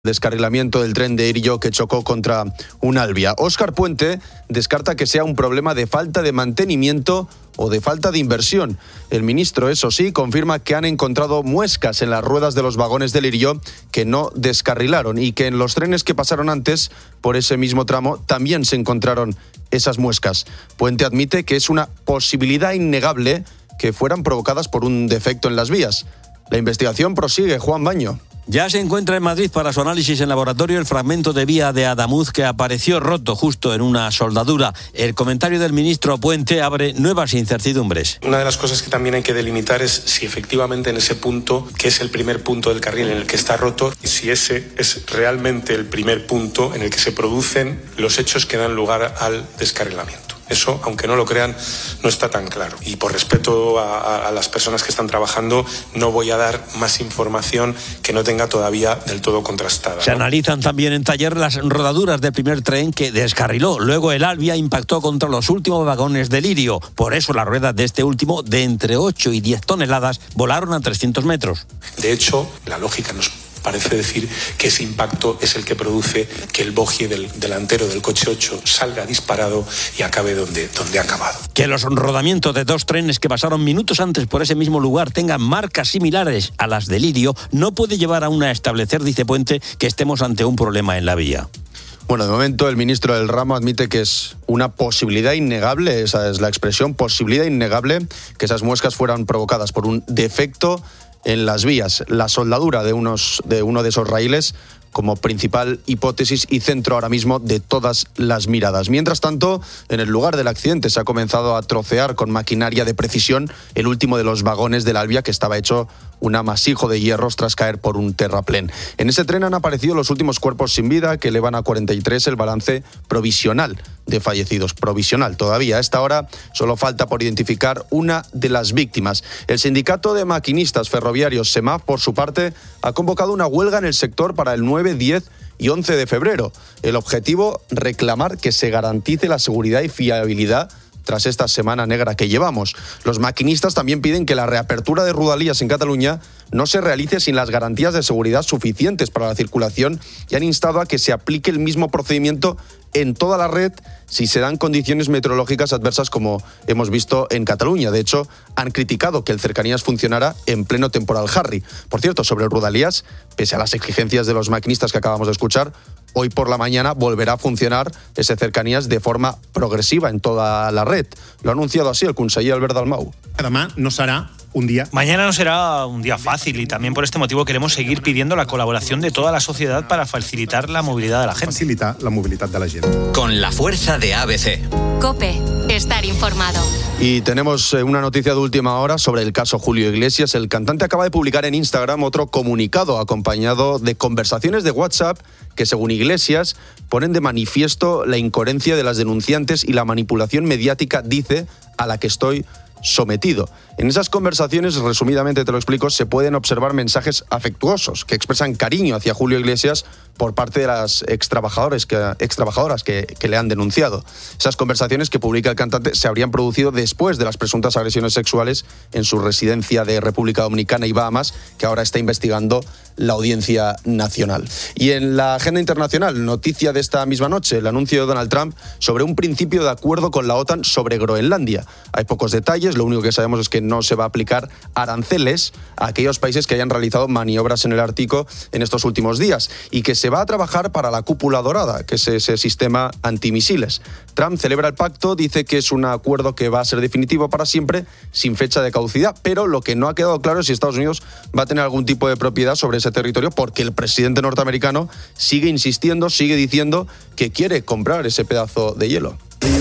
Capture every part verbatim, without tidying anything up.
Descarrilamiento del tren de Irillo que chocó contra un Alvia. Óscar Puente descarta que sea un problema de falta de mantenimiento o de falta de inversión. El ministro, eso sí, confirma que han encontrado muescas en las ruedas de los vagones del Irillo que no descarrilaron y que en los trenes que pasaron antes por ese mismo tramo también se encontraron esas muescas. Puente admite que es una posibilidad innegable que fueran provocadas por un defecto en las vías. La investigación prosigue. Juan Baño. Ya se encuentra en Madrid para su análisis en laboratorio el fragmento de vía de Adamuz que apareció roto justo en una soldadura. El comentario del ministro Puente abre nuevas incertidumbres. Una de las cosas que también hay que delimitar es si efectivamente en ese punto, que es el primer punto del carril en el que está roto, si ese es realmente el primer punto en el que se producen los hechos que dan lugar al descarrilamiento. Eso, aunque no lo crean, no está tan claro. Y por respeto a, a, a las personas que están trabajando, no voy a dar más información que no tenga todavía del todo contrastada. Se ¿no? analizan también en taller las rodaduras del primer tren que descarriló. Luego el Alvia impactó contra los últimos vagones del Irio. Por eso las ruedas de este último, de entre ocho y diez toneladas, volaron a trescientos metros. De hecho, la lógica nos parece decir que ese impacto es el que produce que el bogie del delantero del coche ocho salga disparado y acabe donde, donde ha acabado. Que los rodamientos de dos trenes que pasaron minutos antes por ese mismo lugar tengan marcas similares a las del Irio no puede llevar aún a establecer, dice Puente, que estemos ante un problema en la vía. Bueno, de momento el ministro del ramo admite que es una posibilidad innegable, esa es la expresión, posibilidad innegable, que esas muescas fueran provocadas por un defecto en las vías. La soldadura de, unos, de uno de esos raíles como principal hipótesis y centro ahora mismo de todas las miradas. Mientras tanto, en el lugar del accidente se ha comenzado a trocear con maquinaria de precisión el último de los vagones del Alvia, que estaba hecho un amasijo de hierros tras caer por un terraplén. En ese tren han aparecido los últimos cuerpos sin vida, que elevan a cuarenta y tres el balance provisional de fallecidos. Provisional todavía. A esta hora solo falta por identificar una de las víctimas. El sindicato de maquinistas ferroviarios SEMAF, por su parte, ha convocado una huelga en el sector para el nueve, diez y once de febrero. El objetivo, reclamar que se garantice la seguridad y fiabilidad tras esta semana negra que llevamos. Los maquinistas también piden que la reapertura de Rodalies en Cataluña no se realice sin las garantías de seguridad suficientes para la circulación y han instado a que se aplique el mismo procedimiento en toda la red si se dan condiciones meteorológicas adversas como hemos visto en Cataluña. De hecho, han criticado que el Cercanías funcionara en pleno temporal Harry. Por cierto, sobre el Rodalies, pese a las exigencias de los maquinistas que acabamos de escuchar, hoy por la mañana volverá a funcionar ese Cercanías de forma progresiva en toda la red. Lo ha anunciado así el conseller Albert Dalmau. Además, no será un día. Mañana no será un día fácil y también por este motivo queremos seguir pidiendo la colaboración de toda la sociedad para facilitar la movilidad de la gente. Facilitar la movilidad de la gente. Con la fuerza de A B C. COPE. Estar informado. Y tenemos una noticia de última hora sobre el caso Julio Iglesias. El cantante acaba de publicar en Instagram otro comunicado acompañado de conversaciones de WhatsApp que, según Iglesias, ponen de manifiesto la incoherencia de las denunciantes y la manipulación mediática, dice, a la que estoy sometido. En esas conversaciones, resumidamente te lo explico, se pueden observar mensajes afectuosos que expresan cariño hacia Julio Iglesias por parte de las extrabajadoras que, extrabajadoras que, que le han denunciado. Esas conversaciones que publica el cantante se habrían producido después de las presuntas agresiones sexuales en su residencia de República Dominicana y Bahamas, que ahora está investigando la Audiencia Nacional. Y en la agenda internacional, noticia de esta misma noche, el anuncio de Donald Trump sobre un principio de acuerdo con la OTAN sobre Groenlandia. Hay pocos detalles, lo único que sabemos es que no se va a aplicar aranceles a aquellos países que hayan realizado maniobras en el Ártico en estos últimos días y que se va a trabajar para la cúpula dorada, que es ese sistema antimisiles. Trump celebra el pacto, dice que es un acuerdo que va a ser definitivo para siempre, sin fecha de caducidad, pero lo que no ha quedado claro es si Estados Unidos va a tener algún tipo de propiedad sobre ese territorio, porque el presidente norteamericano sigue insistiendo, sigue diciendo que quiere comprar ese pedazo de hielo.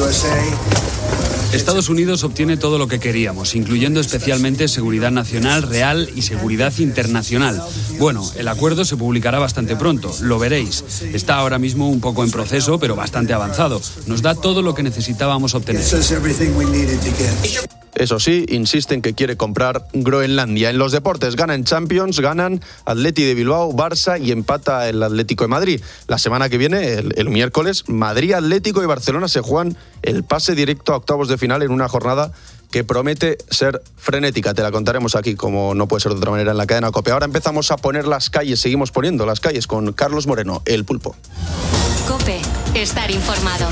Estados Unidos obtiene todo lo que queríamos, incluyendo especialmente seguridad nacional, real y seguridad internacional. Bueno, el acuerdo se publicará bastante pronto, lo veréis. Está ahora mismo un poco en proceso, pero bastante avanzado. Nos da todo lo que necesitábamos obtener. Eso sí, insiste en que quiere comprar Groenlandia. En los deportes ganan Champions, ganan Atleti de Bilbao, Barça y empata el Atlético de Madrid. La semana que viene, el, el miércoles, Madrid, Atlético y Barcelona se juegan el pase directo a octavos de final en una jornada que promete ser frenética. Te la contaremos aquí, como no puede ser de otra manera, en la cadena COPE. Ahora empezamos a poner las calles, seguimos poniendo las calles con Carlos Moreno, el Pulpo. COPE, estar informado.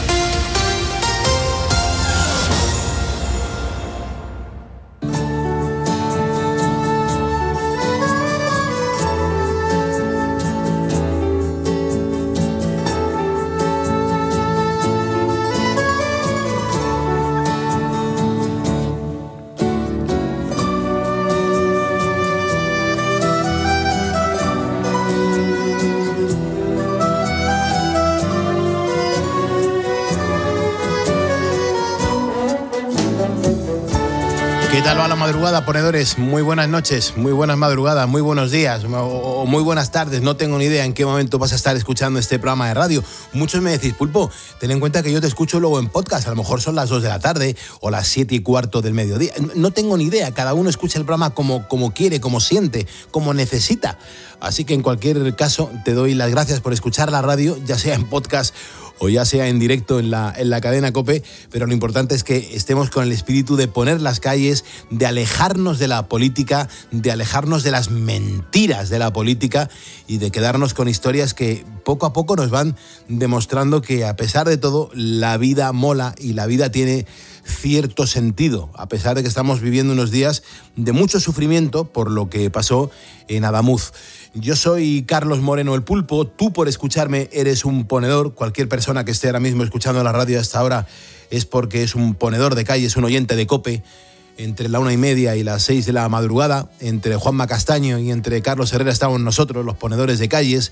¿Qué tal va la madrugada, ponedores? Muy buenas noches, muy buenas madrugadas, muy buenos días o, o muy buenas tardes. No tengo ni idea en qué momento vas a estar escuchando este programa de radio. Muchos me decís, Pulpo, ten en cuenta que yo te escucho luego en podcast. A lo mejor son las dos de la tarde o las siete y cuarto del mediodía. No tengo ni idea. Cada uno escucha el programa como, como quiere, como siente, como necesita. Así que en cualquier caso te doy las gracias por escuchar la radio, ya sea en podcast o ya sea en directo en la, en la cadena COPE, pero lo importante es que estemos con el espíritu de poner las calles, de alejarnos de la política, de alejarnos de las mentiras de la política y de quedarnos con historias que poco a poco nos van demostrando que, a pesar de todo, la vida mola y la vida tiene cierto sentido, a pesar de que estamos viviendo unos días de mucho sufrimiento por lo que pasó en Adamuz. Yo soy Carlos Moreno, el Pulpo. Tú, por escucharme, eres un ponedor. Cualquier persona que esté ahora mismo escuchando la radio hasta ahora es porque es un ponedor de calle, es un oyente de COPE. Entre la una y media y las seis de la madrugada, entre Juanma Castaño y entre Carlos Herrera estamos nosotros, los ponedores de calles.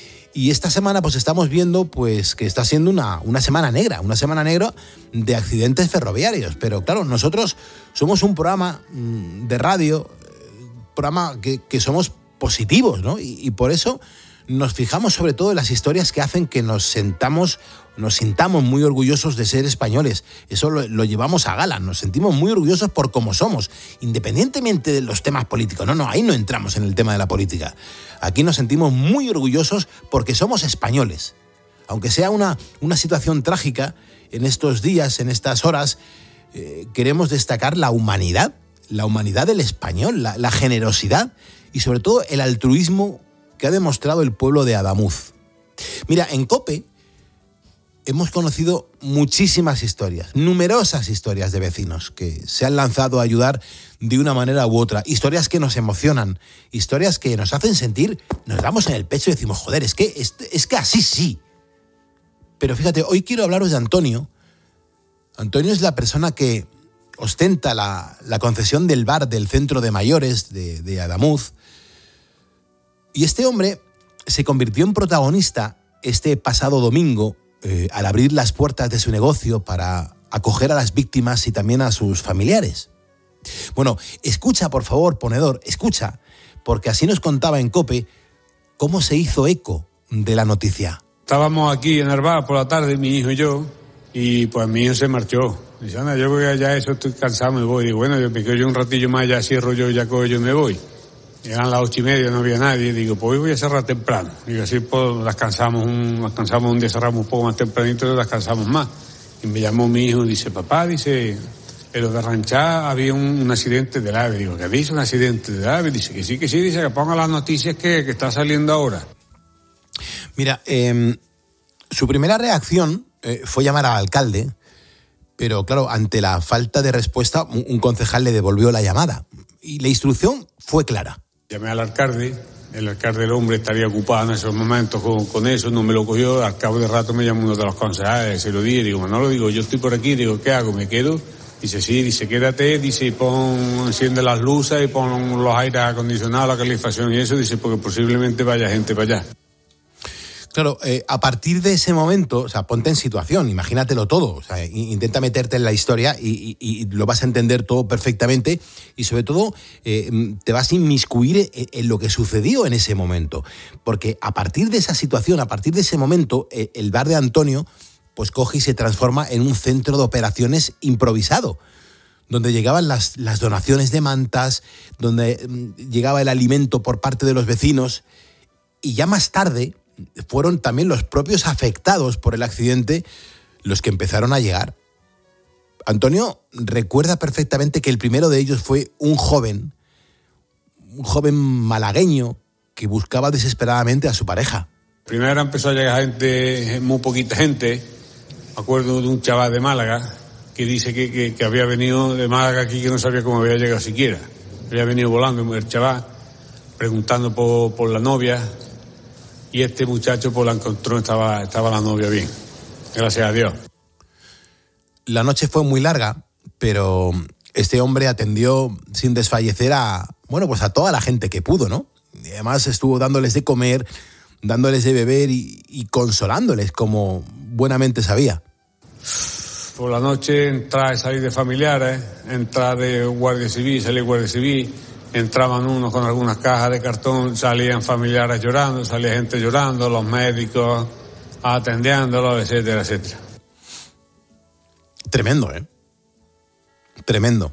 Y esta semana pues estamos viendo pues que está siendo una, una semana negra, una semana negra de accidentes ferroviarios. Pero claro, nosotros somos un programa de radio, programa que, que somos positivos, ¿no? Y, y por eso nos fijamos sobre todo en las historias que hacen que nos sentamos, nos sintamos muy orgullosos de ser españoles. Eso lo, lo llevamos a gala, nos sentimos muy orgullosos por cómo somos, independientemente de los temas políticos. No, no, ahí no entramos en el tema de la política. Aquí nos sentimos muy orgullosos porque somos españoles. Aunque sea una, una situación trágica, en estos días, en estas horas, eh, queremos destacar la humanidad, la humanidad del español, la, la generosidad y sobre todo el altruismo que ha demostrado el pueblo de Adamuz. Mira, en COPE hemos conocido muchísimas historias, numerosas historias de vecinos que se han lanzado a ayudar de una manera u otra, historias que nos emocionan, historias que nos hacen sentir, nos damos en el pecho y decimos, joder, es que, es, es que así sí. Pero fíjate, hoy quiero hablaros de Antonio. Antonio es la persona que ostenta la, la concesión del bar del centro de mayores de, de Adamuz. Y este hombre se convirtió en protagonista este pasado domingo eh, al abrir las puertas de su negocio para acoger a las víctimas y también a sus familiares. Bueno, escucha, por favor, ponedor, escucha, porque así nos contaba en COPE cómo se hizo eco de la noticia. Estábamos aquí en el bar por la tarde, mi hijo y yo, y pues mi hijo se marchó. Dice, anda, yo voy allá, eso estoy cansado, me voy. Digo, bueno, yo me quedo yo un ratillo más, ya cierro yo, ya cojo yo y me voy. Eran las ocho y media, no había nadie. Digo, pues hoy voy a cerrar temprano. Digo, así pues descansamos un, descansamos un día, cerramos un poco más tempranito y descansamos más. Y me llamó mi hijo y dice, papá, dice, pero de Ranchá había un, un accidente del AVE. Digo, ¿qué dice un accidente del AVE? Dice que sí, que sí, dice que ponga las noticias que, que está saliendo ahora. Mira, eh, su primera reacción eh, fue llamar al alcalde, pero claro, ante la falta de respuesta, un, un concejal le devolvió la llamada. Y la instrucción fue clara. Llamé al alcalde, el alcalde del hombre estaría ocupado en esos momentos con, con eso, no me lo cogió, al cabo de rato me llamó uno de los concejales, se lo di, digo, Manolo, digo, yo estoy por aquí, digo, ¿qué hago? ¿Me quedo? Dice, sí, dice, quédate, dice, y pon, enciende las luces y pon los aires acondicionados, la calefacción y eso, dice, porque posiblemente vaya gente para allá. Claro, eh, a partir de ese momento, o sea, ponte en situación, imagínatelo todo, o sea, intenta meterte en la historia y, y, y lo vas a entender todo perfectamente y sobre todo eh, te vas a inmiscuir en, en lo que sucedió en ese momento, porque a partir de esa situación, a partir de ese momento, eh, el bar de Antonio pues coge y se transforma en un centro de operaciones improvisado, donde llegaban las, las donaciones de mantas, donde mm, llegaba el alimento por parte de los vecinos y ya más tarde fueron también los propios afectados por el accidente los que empezaron a llegar. Antonio recuerda perfectamente que el primero de ellos fue un joven, un joven malagueño que buscaba desesperadamente a su pareja. Primero empezó a llegar gente, muy poquita gente. Me acuerdo de un chaval de Málaga que dice que, que, que había venido de Málaga aquí, que no sabía cómo había llegado siquiera. Había venido volando el chaval, preguntando por, por la novia, y este muchacho pues la encontró, estaba, estaba la novia bien. Gracias a Dios. La noche fue muy larga, pero este hombre atendió sin desfallecer a, bueno, pues a toda la gente que pudo, ¿no? Y además estuvo dándoles de comer, dándoles de beber y, y consolándoles como buenamente sabía. Por la noche entrar y salir de familiares, entrar de guardia civil, salir guardia civil, entraban unos con algunas cajas de cartón, salían familiares llorando, salía gente llorando, los médicos atendiéndolos, etcétera, etcétera. Tremendo, ¿eh? Tremendo.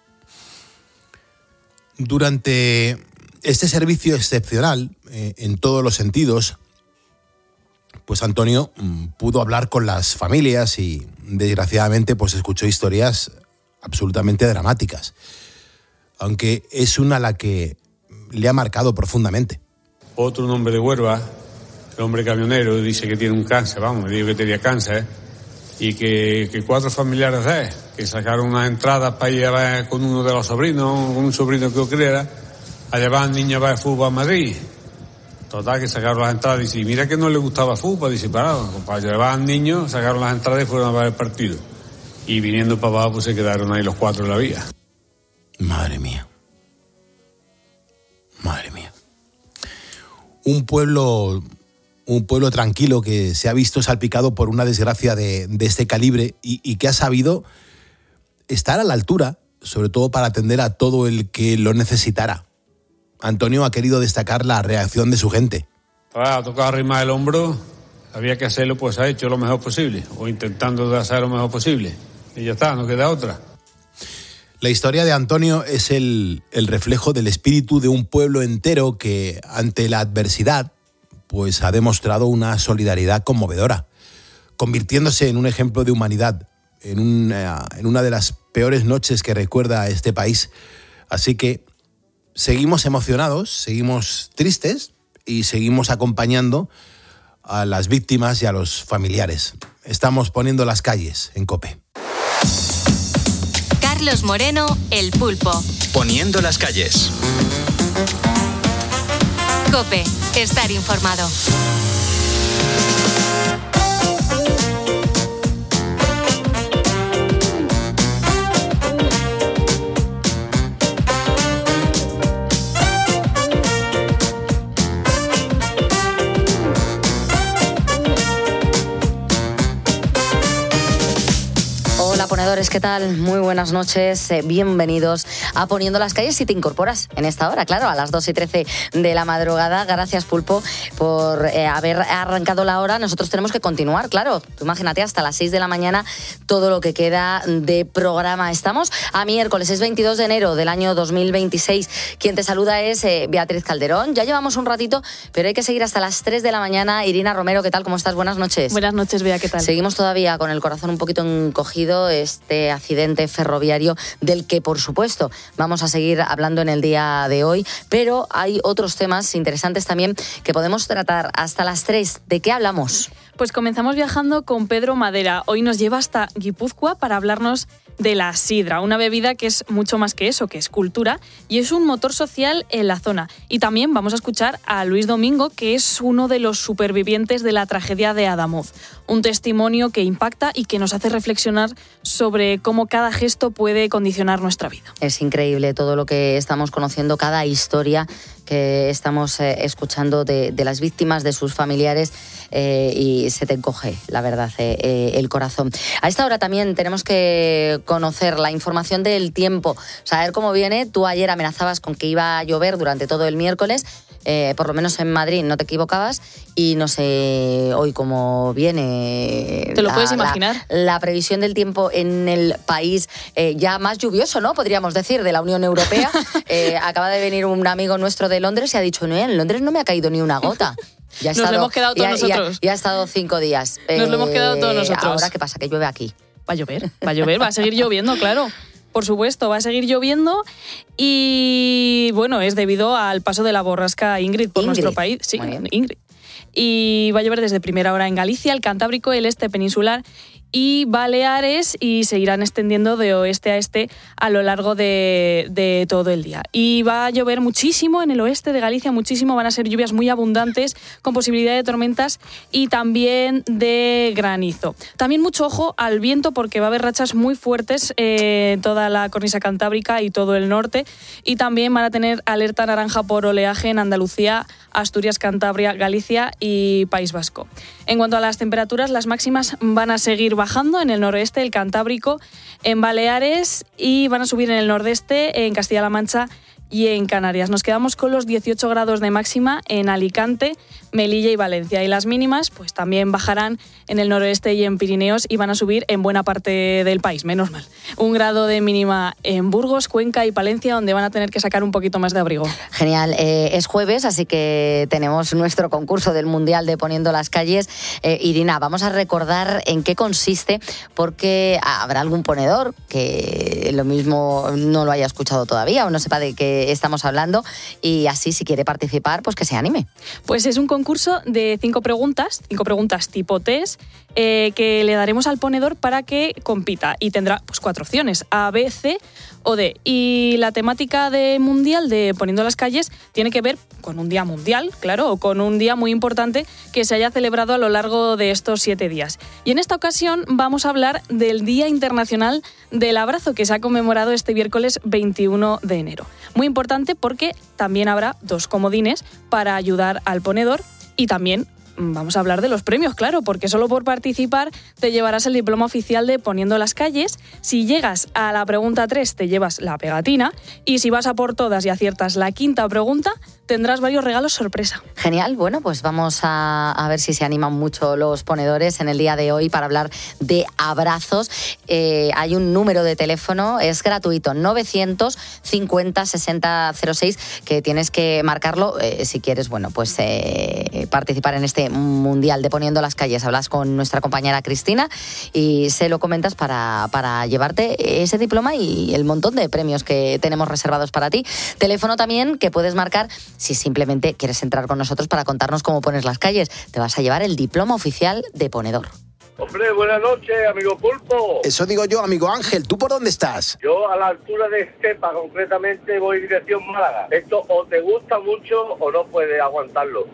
Durante este servicio excepcional, eh, en todos los sentidos, pues Antonio mm, pudo hablar con las familias y, desgraciadamente, pues escuchó historias absolutamente dramáticas. Aunque es una la que le ha marcado profundamente. Otro hombre de Huelva, el hombre camionero, dice que tiene un cáncer, vamos, me dijo que tenía cáncer, y que, que cuatro familiares de él, que sacaron unas entradas para ir a ver con uno de los sobrinos, con un sobrino que yo creyera, a llevar al niño a ver fútbol a Madrid. Total, que sacaron las entradas y dice, mira que no le gustaba fútbol, dice, para, para llevar al niño, sacaron las entradas y fueron a ver el partido. Y viniendo para abajo, pues se quedaron ahí los cuatro en la vía. Madre mía. Madre mía. Un pueblo, un pueblo tranquilo que se ha visto salpicado por una desgracia de, de este calibre y, y que ha sabido estar a la altura, sobre todo para atender a todo el que lo necesitara. Antonio ha querido destacar la reacción de su gente. Ha tocado arrimar el hombro, había que hacerlo, pues ha hecho lo mejor posible, o intentando hacer lo mejor posible. Y ya está, no queda otra. La historia de Antonio es el, el reflejo del espíritu de un pueblo entero que, ante la adversidad, pues ha demostrado una solidaridad conmovedora, convirtiéndose en un ejemplo de humanidad, en una, en una de las peores noches que recuerda este país. Así que seguimos emocionados, seguimos tristes y seguimos acompañando a las víctimas y a los familiares. Estamos poniendo las calles en COPE. Carlos Moreno, El Pulpo. Poniendo las calles. COPE, estar informado. Ponedores, ¿qué tal? Muy buenas noches, eh, bienvenidos a Poniendo las calles. Si te incorporas en esta hora, claro, a las dos y trece de la madrugada. Gracias, Pulpo, por eh, haber arrancado la hora. Nosotros tenemos que continuar, claro. Tú imagínate, hasta las seis de la mañana todo lo que queda de programa. Estamos a miércoles, es veintidós de enero del año dos mil veintiséis. Quien te saluda es eh, Beatriz Calderón. Ya llevamos un ratito, pero hay que seguir hasta las tres de la mañana. Irina Romero, ¿qué tal? ¿Cómo estás? Buenas noches. Buenas noches, Bea, ¿qué tal? Seguimos todavía con el corazón un poquito encogido. Este accidente ferroviario del que, por supuesto, vamos a seguir hablando en el día de hoy, pero hay otros temas interesantes también que podemos tratar hasta las tres. ¿De qué hablamos? Pues comenzamos viajando con Pedro Madera. Hoy nos lleva hasta Guipúzcoa para hablarnos de la sidra, una bebida que es mucho más que eso, que es cultura y es un motor social en la zona. Y también vamos a escuchar a Luis Domingo, que es uno de los supervivientes de la tragedia de Adamuz. Un testimonio que impacta y que nos hace reflexionar sobre cómo cada gesto puede condicionar nuestra vida. Es increíble todo lo que estamos conociendo, cada historia que estamos eh, escuchando de, de las víctimas, de sus familiares, eh, y se te encoge, la verdad, eh, eh, el corazón. A esta hora también tenemos que conocer la información del tiempo, saber cómo viene. Tú ayer amenazabas con que iba a llover durante todo el miércoles, eh, por lo menos en Madrid no te equivocabas, y no sé hoy cómo viene. ¿Te lo la, puedes imaginar? La, la previsión del tiempo en el país eh, ya más lluvioso, ¿no? Podríamos decir, de la Unión Europea. eh, acaba de venir un amigo nuestro de Londres y ha dicho, no, en Londres no me ha caído ni una gota. Ya Nos lo hemos quedado todos ya, nosotros. Ya, ya ha estado cinco días. Nos eh, lo hemos quedado todos nosotros. Ahora, ¿qué pasa? Que llueve aquí. Va a llover, va a llover, va a seguir lloviendo, claro. Por supuesto, va a seguir lloviendo y, bueno, es debido al paso de la borrasca Ingrid por Ingrid. nuestro país. Sí, Ingrid. Y va a llover desde primera hora en Galicia, el Cantábrico, el este peninsular y Baleares, y se irán extendiendo de oeste a este a lo largo de, de todo el día. Y va a llover muchísimo en el oeste de Galicia, muchísimo, van a ser lluvias muy abundantes con posibilidad de tormentas y también de granizo. También mucho ojo al viento porque va a haber rachas muy fuertes en toda la cornisa cantábrica y todo el norte, y también van a tener alerta naranja por oleaje en Andalucía, Asturias, Cantabria, Galicia y País Vasco. En cuanto a las temperaturas, las máximas van a seguir bajando en el noroeste, el Cantábrico, en Baleares, y van a subir en el nordeste, en Castilla-La Mancha y en Canarias. Nos quedamos con los dieciocho grados de máxima en Alicante, Melilla y Valencia. Y las mínimas pues también bajarán en el noroeste y en Pirineos y van a subir en buena parte del país, menos mal. Un grado de mínima en Burgos, Cuenca y Palencia, donde van a tener que sacar un poquito más de abrigo. Genial. Eh, es jueves, así que tenemos nuestro concurso del Mundial de Poniendo las Calles. Eh, Irina, vamos a recordar en qué consiste, porque habrá algún ponedor que lo mismo no lo haya escuchado todavía o no sepa de qué estamos hablando, y así, si quiere participar, pues que se anime. Pues es un concurso de cinco preguntas, cinco preguntas tipo test, eh, que le daremos al ponedor para que compita, y tendrá pues cuatro opciones, A, B, C o D. Y la temática de mundial de Poniendo las Calles tiene que ver con un día mundial, claro, o con un día muy importante que se haya celebrado a lo largo de estos siete días. Y en esta ocasión vamos a hablar del Día Internacional del Abrazo, que se ha conmemorado este miércoles veintiuno de enero. Muy importante porque también habrá dos comodines para ayudar al ponedor, y también vamos a hablar de los premios, claro, porque solo por participar te llevarás el diploma oficial de Poniendo las Calles. Si llegas a la pregunta tres te llevas la pegatina, y si vas a por todas y aciertas la quinta pregunta tendrás varios regalos sorpresa. Genial, bueno, pues vamos a, a ver si se animan mucho los ponedores en el día de hoy para hablar de abrazos. Eh, hay un número de teléfono, es gratuito, novecientos cincuenta sesenta cero seis, que tienes que marcarlo eh, si quieres, bueno, pues eh, participar en este Mundial de Poniendo las Calles. Hablas con nuestra compañera Cristina y se lo comentas para, para llevarte ese diploma y el montón de premios que tenemos reservados para ti. Teléfono también que puedes marcar si simplemente quieres entrar con nosotros para contarnos cómo pones las calles. Te vas a llevar el diploma oficial de ponedor. Hombre, buenas noches, amigo Pulpo. Eso digo yo, amigo Ángel. ¿Tú por dónde estás? Yo a la altura de Estepa, concretamente, voy dirección Málaga. Esto o te gusta mucho o no puedes aguantarlo.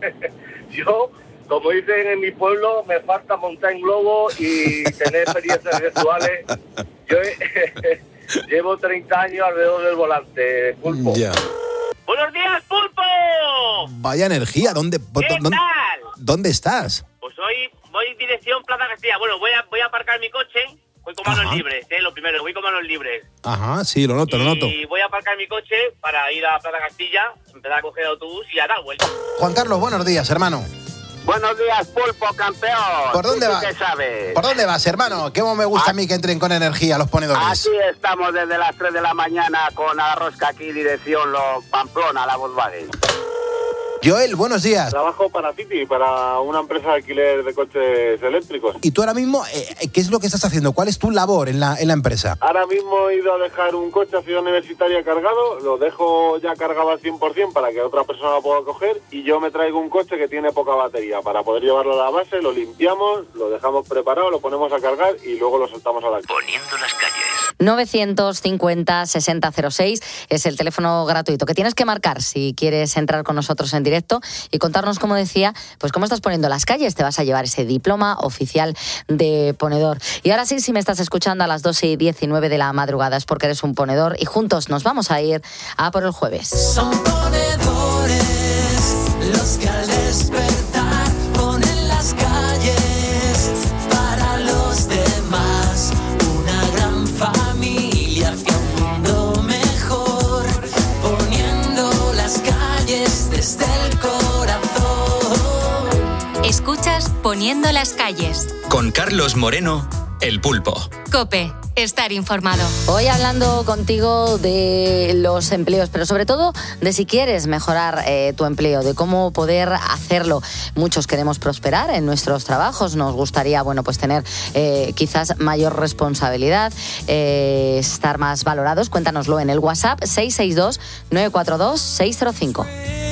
Yo, como dicen en mi pueblo, me falta montar en globo y tener experiencias sexuales. Yo llevo treinta años alrededor del volante, Pulpo. Ya. ¡Buenos días, Pulpo! Vaya energía, ¿dónde, ¿Qué dónde, tal? ¿dónde estás? Pues hoy voy dirección Plaza Castilla. Bueno, voy a, voy a aparcar mi coche. Voy con manos Ajá. libres, ¿eh? Lo primero, voy con manos libres. Ajá, sí, lo noto, lo noto. Y voy a aparcar mi coche para ir a Plaza Castilla, empezar a coger autobús y a dar vuelta. Juan Carlos, buenos días, hermano. Buenos días, Pulpo, campeón. ¿Por dónde ¿Tú vas? ¿Qué sabes? ¿Por dónde vas, hermano? ¿Qué me gusta a mí que entren con energía los ponedores? Aquí estamos desde las tres de la mañana con la rosca aquí, dirección los Pamplona, la Volkswagen. Joel, buenos días. Trabajo para Titi, para una empresa de alquiler de coches eléctricos. ¿Y tú ahora mismo eh, qué es lo que estás haciendo? ¿Cuál es tu labor en la, en la empresa? Ahora mismo he ido a dejar un coche a Ciudad Universitaria cargado, lo dejo ya cargado al cien por ciento para que otra persona lo pueda coger, y yo me traigo un coche que tiene poca batería para poder llevarlo a la base, lo limpiamos, lo dejamos preparado, lo ponemos a cargar y luego lo soltamos a la calle. Poniendo las calles. novecientos cincuenta sesenta cero seis es el teléfono gratuito que tienes que marcar si quieres entrar con nosotros en directo y contarnos, como decía, pues cómo estás poniendo las calles. Te vas a llevar ese diploma oficial de ponedor. Y ahora sí, si me estás escuchando a las dos y diecinueve de la madrugada es porque eres un ponedor, y juntos nos vamos a ir a por el jueves. Son ponedores los que al despertar ponen las calles para los demás. Una gran familia hacia un mundo mejor, poniendo las calles desde el corazón. Escuchas Poniendo las Calles. Con Carlos Moreno, El Pulpo. COPE. estar informado. Hoy hablando contigo de los empleos, pero sobre todo de si quieres mejorar eh, tu empleo, de cómo poder hacerlo. Muchos queremos prosperar en nuestros trabajos, nos gustaría, bueno, pues tener eh, quizás mayor responsabilidad, eh, estar más valorados. Cuéntanoslo en el WhatsApp seis seis dos, nueve cuatro dos, seis cero cinco.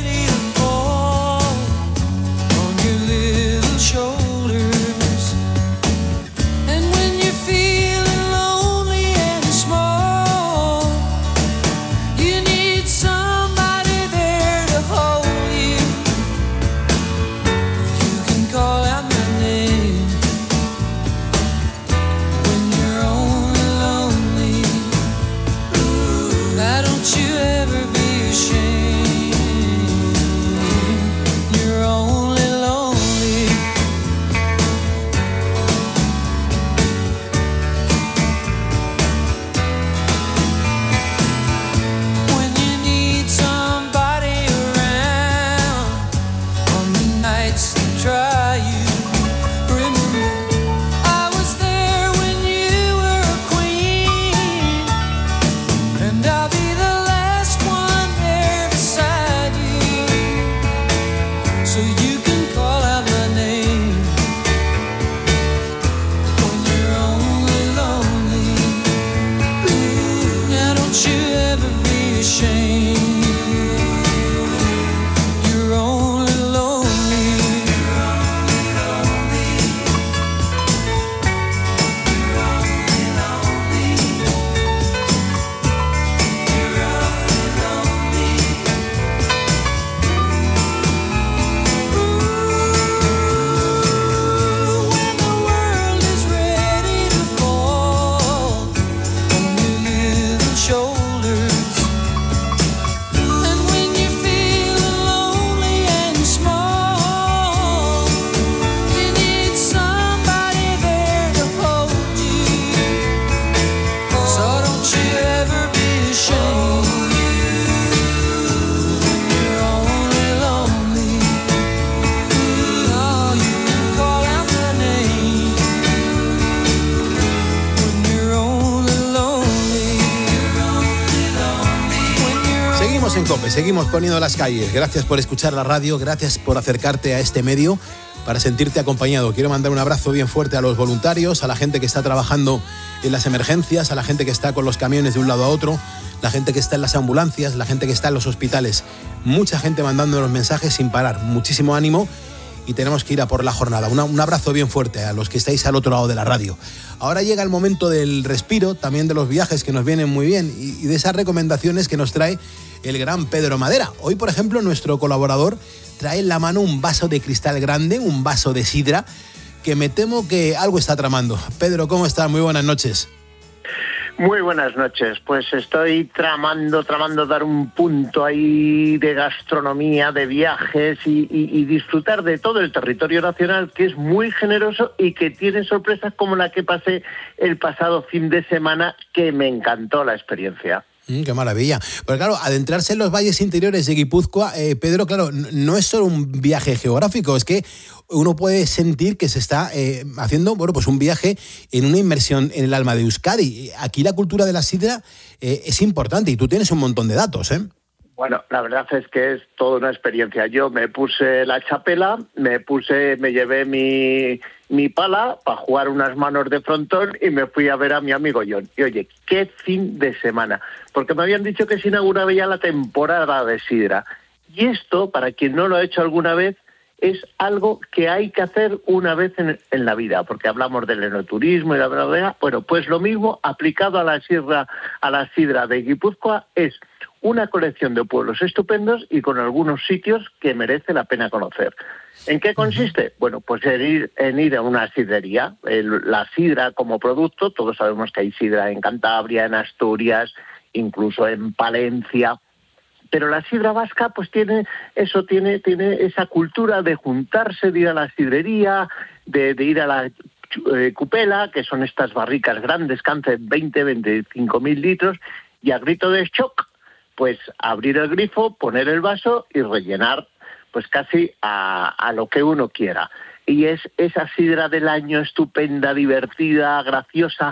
En COPE, seguimos poniendo las calles. Gracias por escuchar la radio, gracias por acercarte a este medio para sentirte acompañado. Quiero mandar un abrazo bien fuerte a los voluntarios, a la gente que está trabajando en las emergencias, a la gente que está con los camiones de un lado a otro, la gente que está en las ambulancias, la gente que está en los hospitales. Mucha gente mandando los mensajes sin parar. Muchísimo ánimo y tenemos que ir a por la jornada. Una, un abrazo bien fuerte a los que estáis al otro lado de la radio. Ahora llega el momento del respiro, también de los viajes que nos vienen muy bien y, y de esas recomendaciones que nos trae el gran Pedro Madera. Hoy, por ejemplo, nuestro colaborador trae en la mano un vaso de cristal grande, un vaso de sidra, que me temo que algo está tramando. Pedro, ¿cómo estás? Muy buenas noches. Muy buenas noches. Pues estoy tramando, tramando dar un punto ahí de gastronomía, de viajes y, y, y disfrutar de todo el territorio nacional, que es muy generoso y que tiene sorpresas como la que pasé el pasado fin de semana, que me encantó la experiencia. Mm, ¡Qué maravilla! Pues claro, adentrarse en los valles interiores de Guipúzcoa, eh, Pedro, claro, no es solo un viaje geográfico, es que uno puede sentir que se está eh, haciendo, bueno, pues un viaje en una inmersión en el alma de Euskadi. Aquí la cultura de la sidra eh, es importante y tú tienes un montón de datos, ¿eh? Bueno, la verdad es que es toda una experiencia. Yo me puse la chapela, me puse, me llevé mi, mi pala para jugar unas manos de frontón y me fui a ver a mi amigo John. Y oye, qué fin de semana, porque me habían dicho que se inauguraba ya la temporada de sidra. Y esto, para quien no lo ha hecho alguna vez, es algo que hay que hacer una vez en, en la vida, porque hablamos del enoturismo y la verdad, bueno, pues lo mismo aplicado a la sidra, a la sidra de Guipúzcoa es una colección de pueblos estupendos y con algunos sitios que merece la pena conocer. ¿En qué consiste? Bueno, pues en ir, en ir a una sidrería. El, la sidra como producto, todos sabemos que hay sidra en Cantabria, en Asturias, incluso en Palencia. Pero la sidra vasca, pues tiene eso, tiene, tiene esa cultura de juntarse, de ir a la sidrería, de, de ir a la eh, cupela, que son estas barricas grandes que hacen veinte, veinticinco mil litros, y a grito de shock, pues abrir el grifo, poner el vaso y rellenar pues casi a, a lo que uno quiera. Y es esa sidra del año estupenda, divertida, graciosa,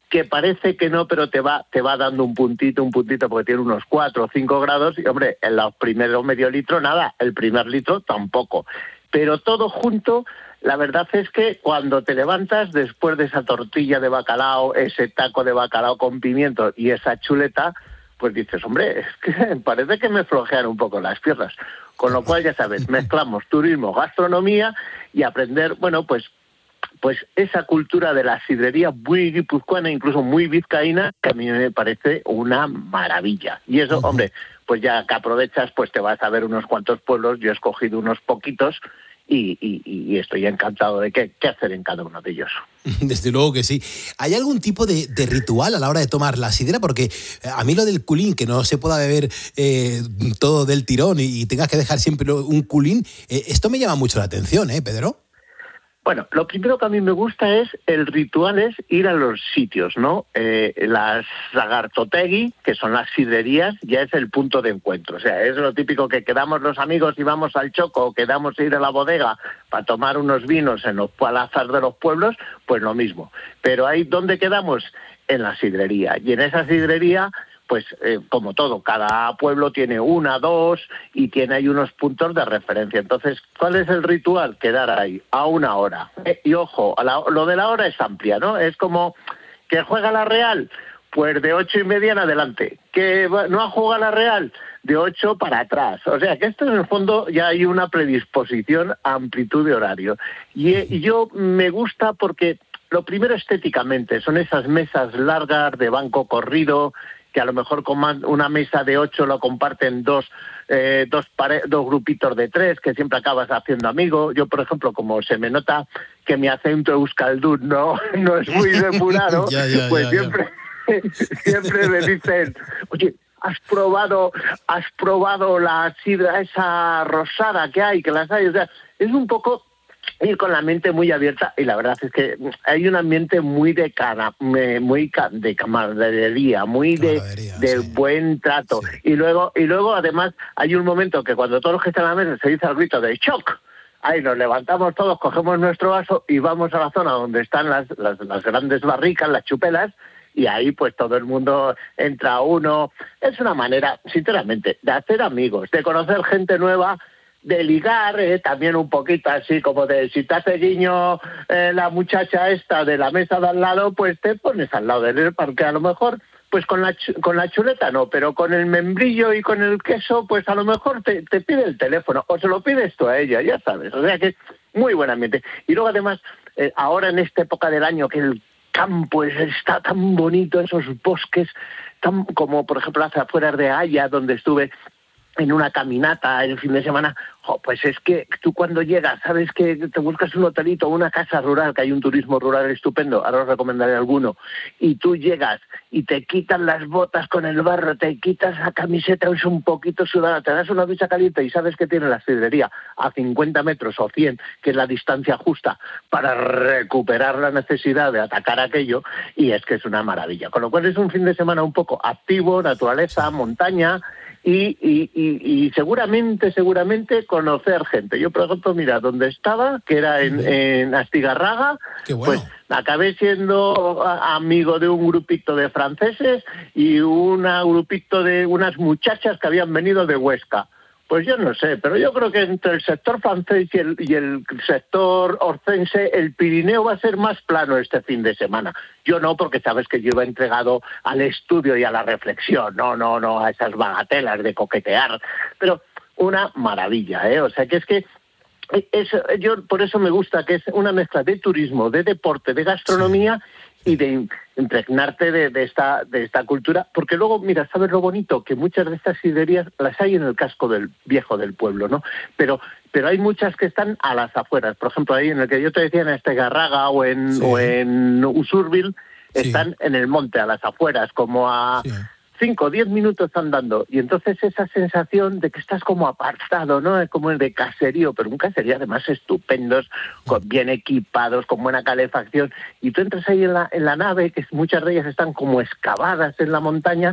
que parece que no, pero te va te va dando un puntito, un puntito, porque tiene unos cuatro o cinco grados, y hombre, en los primeros medio litro nada, el primer litro tampoco. Pero todo junto, la verdad es que cuando te levantas después de esa tortilla de bacalao, ese taco de bacalao con pimiento y esa chuleta, pues dices, hombre, es que parece que me flojean un poco las piernas. Con lo cual, ya sabes, mezclamos turismo, gastronomía y aprender, bueno, pues pues esa cultura de la sidrería muy guipuzcoana, incluso muy vizcaína, que a mí me parece una maravilla. Y eso, hombre, pues ya que aprovechas, pues te vas a ver unos cuantos pueblos. Yo he escogido unos poquitos y, y, y estoy encantado de qué, qué hacer en cada uno de ellos. Desde luego que sí. ¿Hay algún tipo de, de ritual a la hora de tomar la sidra? Porque a mí lo del culín, que no se pueda beber eh, todo del tirón y, y tengas que dejar siempre un culín, eh, esto me llama mucho la atención, ¿eh, Pedro? Bueno, lo primero que a mí me gusta es, el ritual es ir a los sitios, ¿no? Eh, las Sagartotegui, que son las sidrerías, ya es el punto de encuentro. O sea, es lo típico que quedamos los amigos y vamos al Choco, o quedamos a ir a la bodega para tomar unos vinos en los palazas de los pueblos, pues lo mismo. Pero ahí, ¿dónde quedamos? En la sidrería. Y en esa sidrería, pues eh, como todo, cada pueblo tiene una, dos, y tiene ahí unos puntos de referencia. Entonces, ¿cuál es el ritual? Quedar ahí a una hora. Eh, y ojo, a la, lo de la hora es amplia, ¿no? Es como que juega la Real, pues de ocho y media en adelante. Que no ha jugado la Real, de ocho para atrás. O sea, que esto en el fondo ya hay una predisposición a amplitud de horario. Y, eh, y yo me gusta porque, lo primero, estéticamente, son esas mesas largas de banco corrido, que a lo mejor con una mesa de ocho lo comparten dos eh, dos, pare- dos grupitos de tres, que siempre acabas haciendo amigos. Yo, por ejemplo, como se me nota que mi acento euskaldun no, no es muy depurado, ya, ya, pues ya, siempre, ya. siempre me dicen, oye, ¿has probado, has probado la sidra esa rosada que hay, que las hay? O sea, es un poco ir con la mente muy abierta, y la verdad es que hay un ambiente muy de cana, muy de camaradería, muy de, de sí. buen trato. Sí. Y luego y luego además hay un momento que cuando todos los que están en la mesa se dice el grito de ¡choc! Ahí nos levantamos todos, cogemos nuestro vaso y vamos a la zona donde están las, las, las grandes barricas, las chupelas, y ahí pues todo el mundo entra uno. Es una manera, sinceramente, de hacer amigos, de conocer gente nueva, de ligar, eh, también un poquito así, como de si te hace guiño eh, la muchacha esta de la mesa de al lado, pues te pones al lado de él, porque a lo mejor, pues con la ch- con la chuleta no, pero con el membrillo y con el queso, pues a lo mejor te, te pide el teléfono, o se lo pides tú a ella, ya sabes. O sea que muy buen ambiente. Y luego además, eh, ahora en esta época del año que el campo es, está tan bonito, esos bosques, tan como por ejemplo las afueras de Haya, donde estuve en una caminata el fin de semana, oh, pues es que tú cuando llegas, sabes que te buscas un hotelito o una casa rural, que hay un turismo rural estupendo, ahora os recomendaré alguno, y tú llegas y te quitan las botas con el barro, te quitas la camiseta, es un poquito sudada, te das una ducha caliente y sabes que tiene la sidrería a cincuenta metros o cien, que es la distancia justa para recuperar la necesidad de atacar aquello, y es que es una maravilla. Con lo cual es un fin de semana un poco activo, naturaleza, montaña, Y, y, y, y seguramente, seguramente conocer gente. Yo, por ejemplo, mira, donde estaba, que era en, en Astigarraga, bueno. Pues acabé siendo amigo de un grupito de franceses y un grupito de unas muchachas que habían venido de Huesca. Pues yo no sé, pero yo creo que entre el sector francés y el, y el sector orcense, el Pirineo va a ser más plano este fin de semana. Yo no, porque sabes que yo iba entregado al estudio y a la reflexión, no, no, no, a esas bagatelas de coquetear, pero una maravilla, ¿eh? O sea, que es que es, yo por eso me gusta que es una mezcla de turismo, de deporte, de gastronomía, sí. y de impregnarte de, de esta de esta cultura, porque luego, mira, ¿sabes lo bonito? Que muchas de estas sidrerías las hay en el casco del viejo del pueblo, ¿no? Pero pero hay muchas que están a las afueras. Por ejemplo, ahí en el que yo te decía, en Astigarraga o en, sí. o en Usurbil, están sí. en el monte, a las afueras, como a sí. cinco o diez minutos andando. Y entonces esa sensación de que estás como apartado, ¿no? Como el de caserío, pero un caserío además estupendos, con, bien equipados, con buena calefacción. Y tú entras ahí en la, en la nave, que muchas de ellas están como excavadas en la montaña,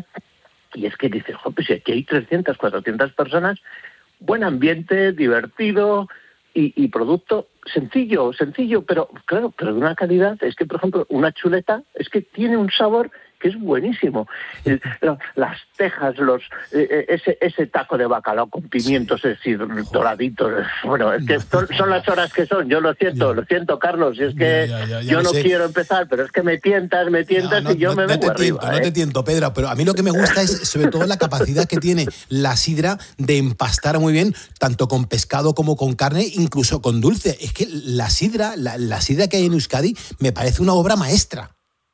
y es que dices, jo, pues aquí hay trescientas, cuatrocientas personas, buen ambiente, divertido, y, y producto sencillo, sencillo, pero claro, pero de una calidad. Es que, por ejemplo, una chuleta es que tiene un sabor que es buenísimo. El, las tejas, los eh, ese ese taco de bacalao con pimientos, es decir, doraditos. Bueno, es que son, son las horas que son. Yo lo siento, lo siento, Carlos. Es que ya, ya, ya, yo no sé. quiero empezar, pero es que me tientas, me tientas No, no, y yo no, me no vengo te arriba. tiento, ¿eh? No te tiento, Pedro, pero a mí lo que me gusta es sobre todo la capacidad que tiene la sidra de empastar muy bien, tanto con pescado como con carne, incluso con dulce. Es que la sidra, la, la sidra que hay en Euskadi me parece una obra maestra.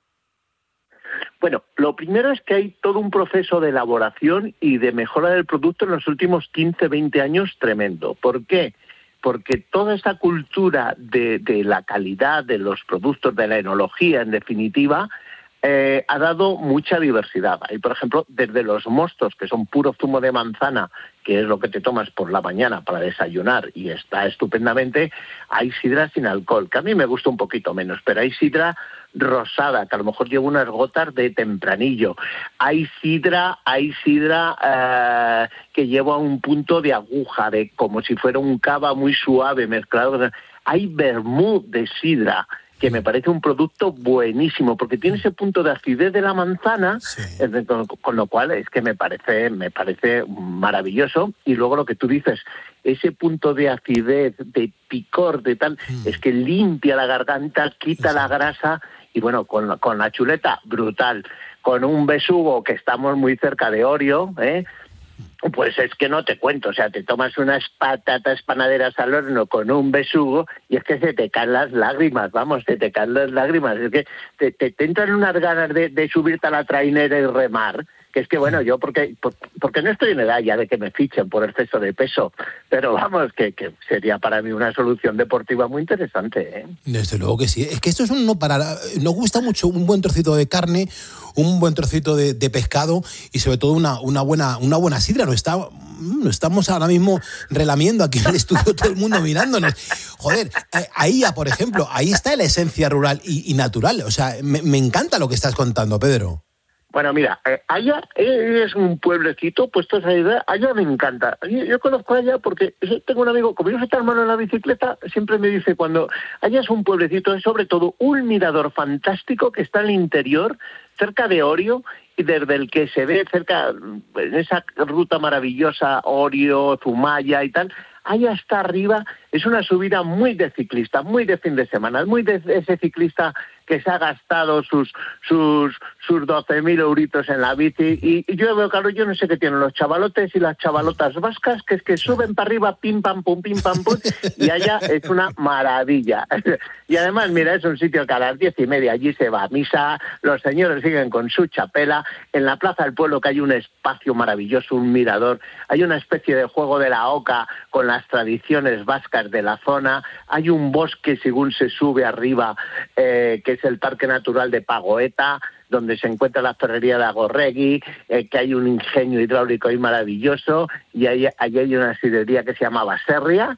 Bueno, lo primero es que hay todo un proceso de elaboración y de mejora del producto en los últimos quince, veinte años tremendo. ¿Por qué? Porque toda esta cultura de, de la calidad de los productos, de la enología, en definitiva, eh, ha dado mucha diversidad. Hay, por ejemplo, desde los mostos, que son puro zumo de manzana, que es lo que te tomas por la mañana para desayunar y está estupendamente, hay sidra sin alcohol, que a mí me gusta un poquito menos, pero hay sidra rosada, que a lo mejor lleva unas gotas de tempranillo. Hay sidra, hay sidra eh, que lleva un punto de aguja, de como si fuera un cava muy suave mezclado. Hay vermut de sidra, que me parece un producto buenísimo, porque tiene ese punto de acidez de la manzana, sí. eh, con, con lo cual es que me parece, me parece maravilloso. Y luego lo que tú dices, ese punto de acidez, de picor, de tal, mm. es que limpia la garganta, quita sí. la grasa. Y bueno, con la, con la chuleta, brutal. Con un besugo, que estamos muy cerca de Orio, ¿eh? Pues es que no te cuento. O sea, te tomas unas patatas panaderas al horno con un besugo y es que se te caen las lágrimas, vamos, se te caen las lágrimas. Es que te, te, te entran unas ganas de, de subirte a la trainera y remar, que es que, bueno, yo porque por, porque no estoy en edad ya de que me fichen por exceso de peso, pero vamos, que, que sería para mí una solución deportiva muy interesante, ¿eh? Desde luego que sí. Es que esto es un no para... Nos gusta mucho un buen trocito de carne, un buen trocito de, de pescado y sobre todo una, una, buena, una buena sidra. Nos, está, nos estamos ahora mismo relamiendo aquí en el estudio, todo el mundo mirándonos. Joder, ahí, por ejemplo, ahí está la esencia rural y, y natural. O sea, me, me encanta lo que estás contando, Pedro. Bueno, mira, eh, Aya es un pueblecito, puesto esa idea, Aya me encanta. Yo, yo conozco a Aya porque tengo un amigo, como yo soy hermano en la bicicleta, siempre me dice cuando Aya es un pueblecito, es sobre todo un mirador fantástico que está en el interior, cerca de Orio, y desde el que se ve cerca, en esa ruta maravillosa, Orio, Zumaya y tal, Aya está arriba, es una subida muy de ciclista, muy de fin de semana, muy de ese ciclista que se ha gastado sus sus sus doce mil euritos en la bici y, y yo veo, claro, yo no sé qué tienen los chavalotes y las chavalotas vascas, que es que suben para arriba, pim pam pum, pim pam pum, y allá es una maravilla. Y además, mira, es un sitio que a las diez y media allí se va a misa, los señores siguen con su chapela, en la plaza del pueblo que hay un espacio maravilloso, un mirador, hay una especie de juego de la oca con las tradiciones vascas de la zona, hay un bosque según se sube arriba, eh, que es el Parque Natural de Pagoeta, donde se encuentra la ferrería de Agorregui, eh, que hay un ingenio hidráulico ahí maravilloso, y ahí, ahí hay una sidrería que se llama Baserria,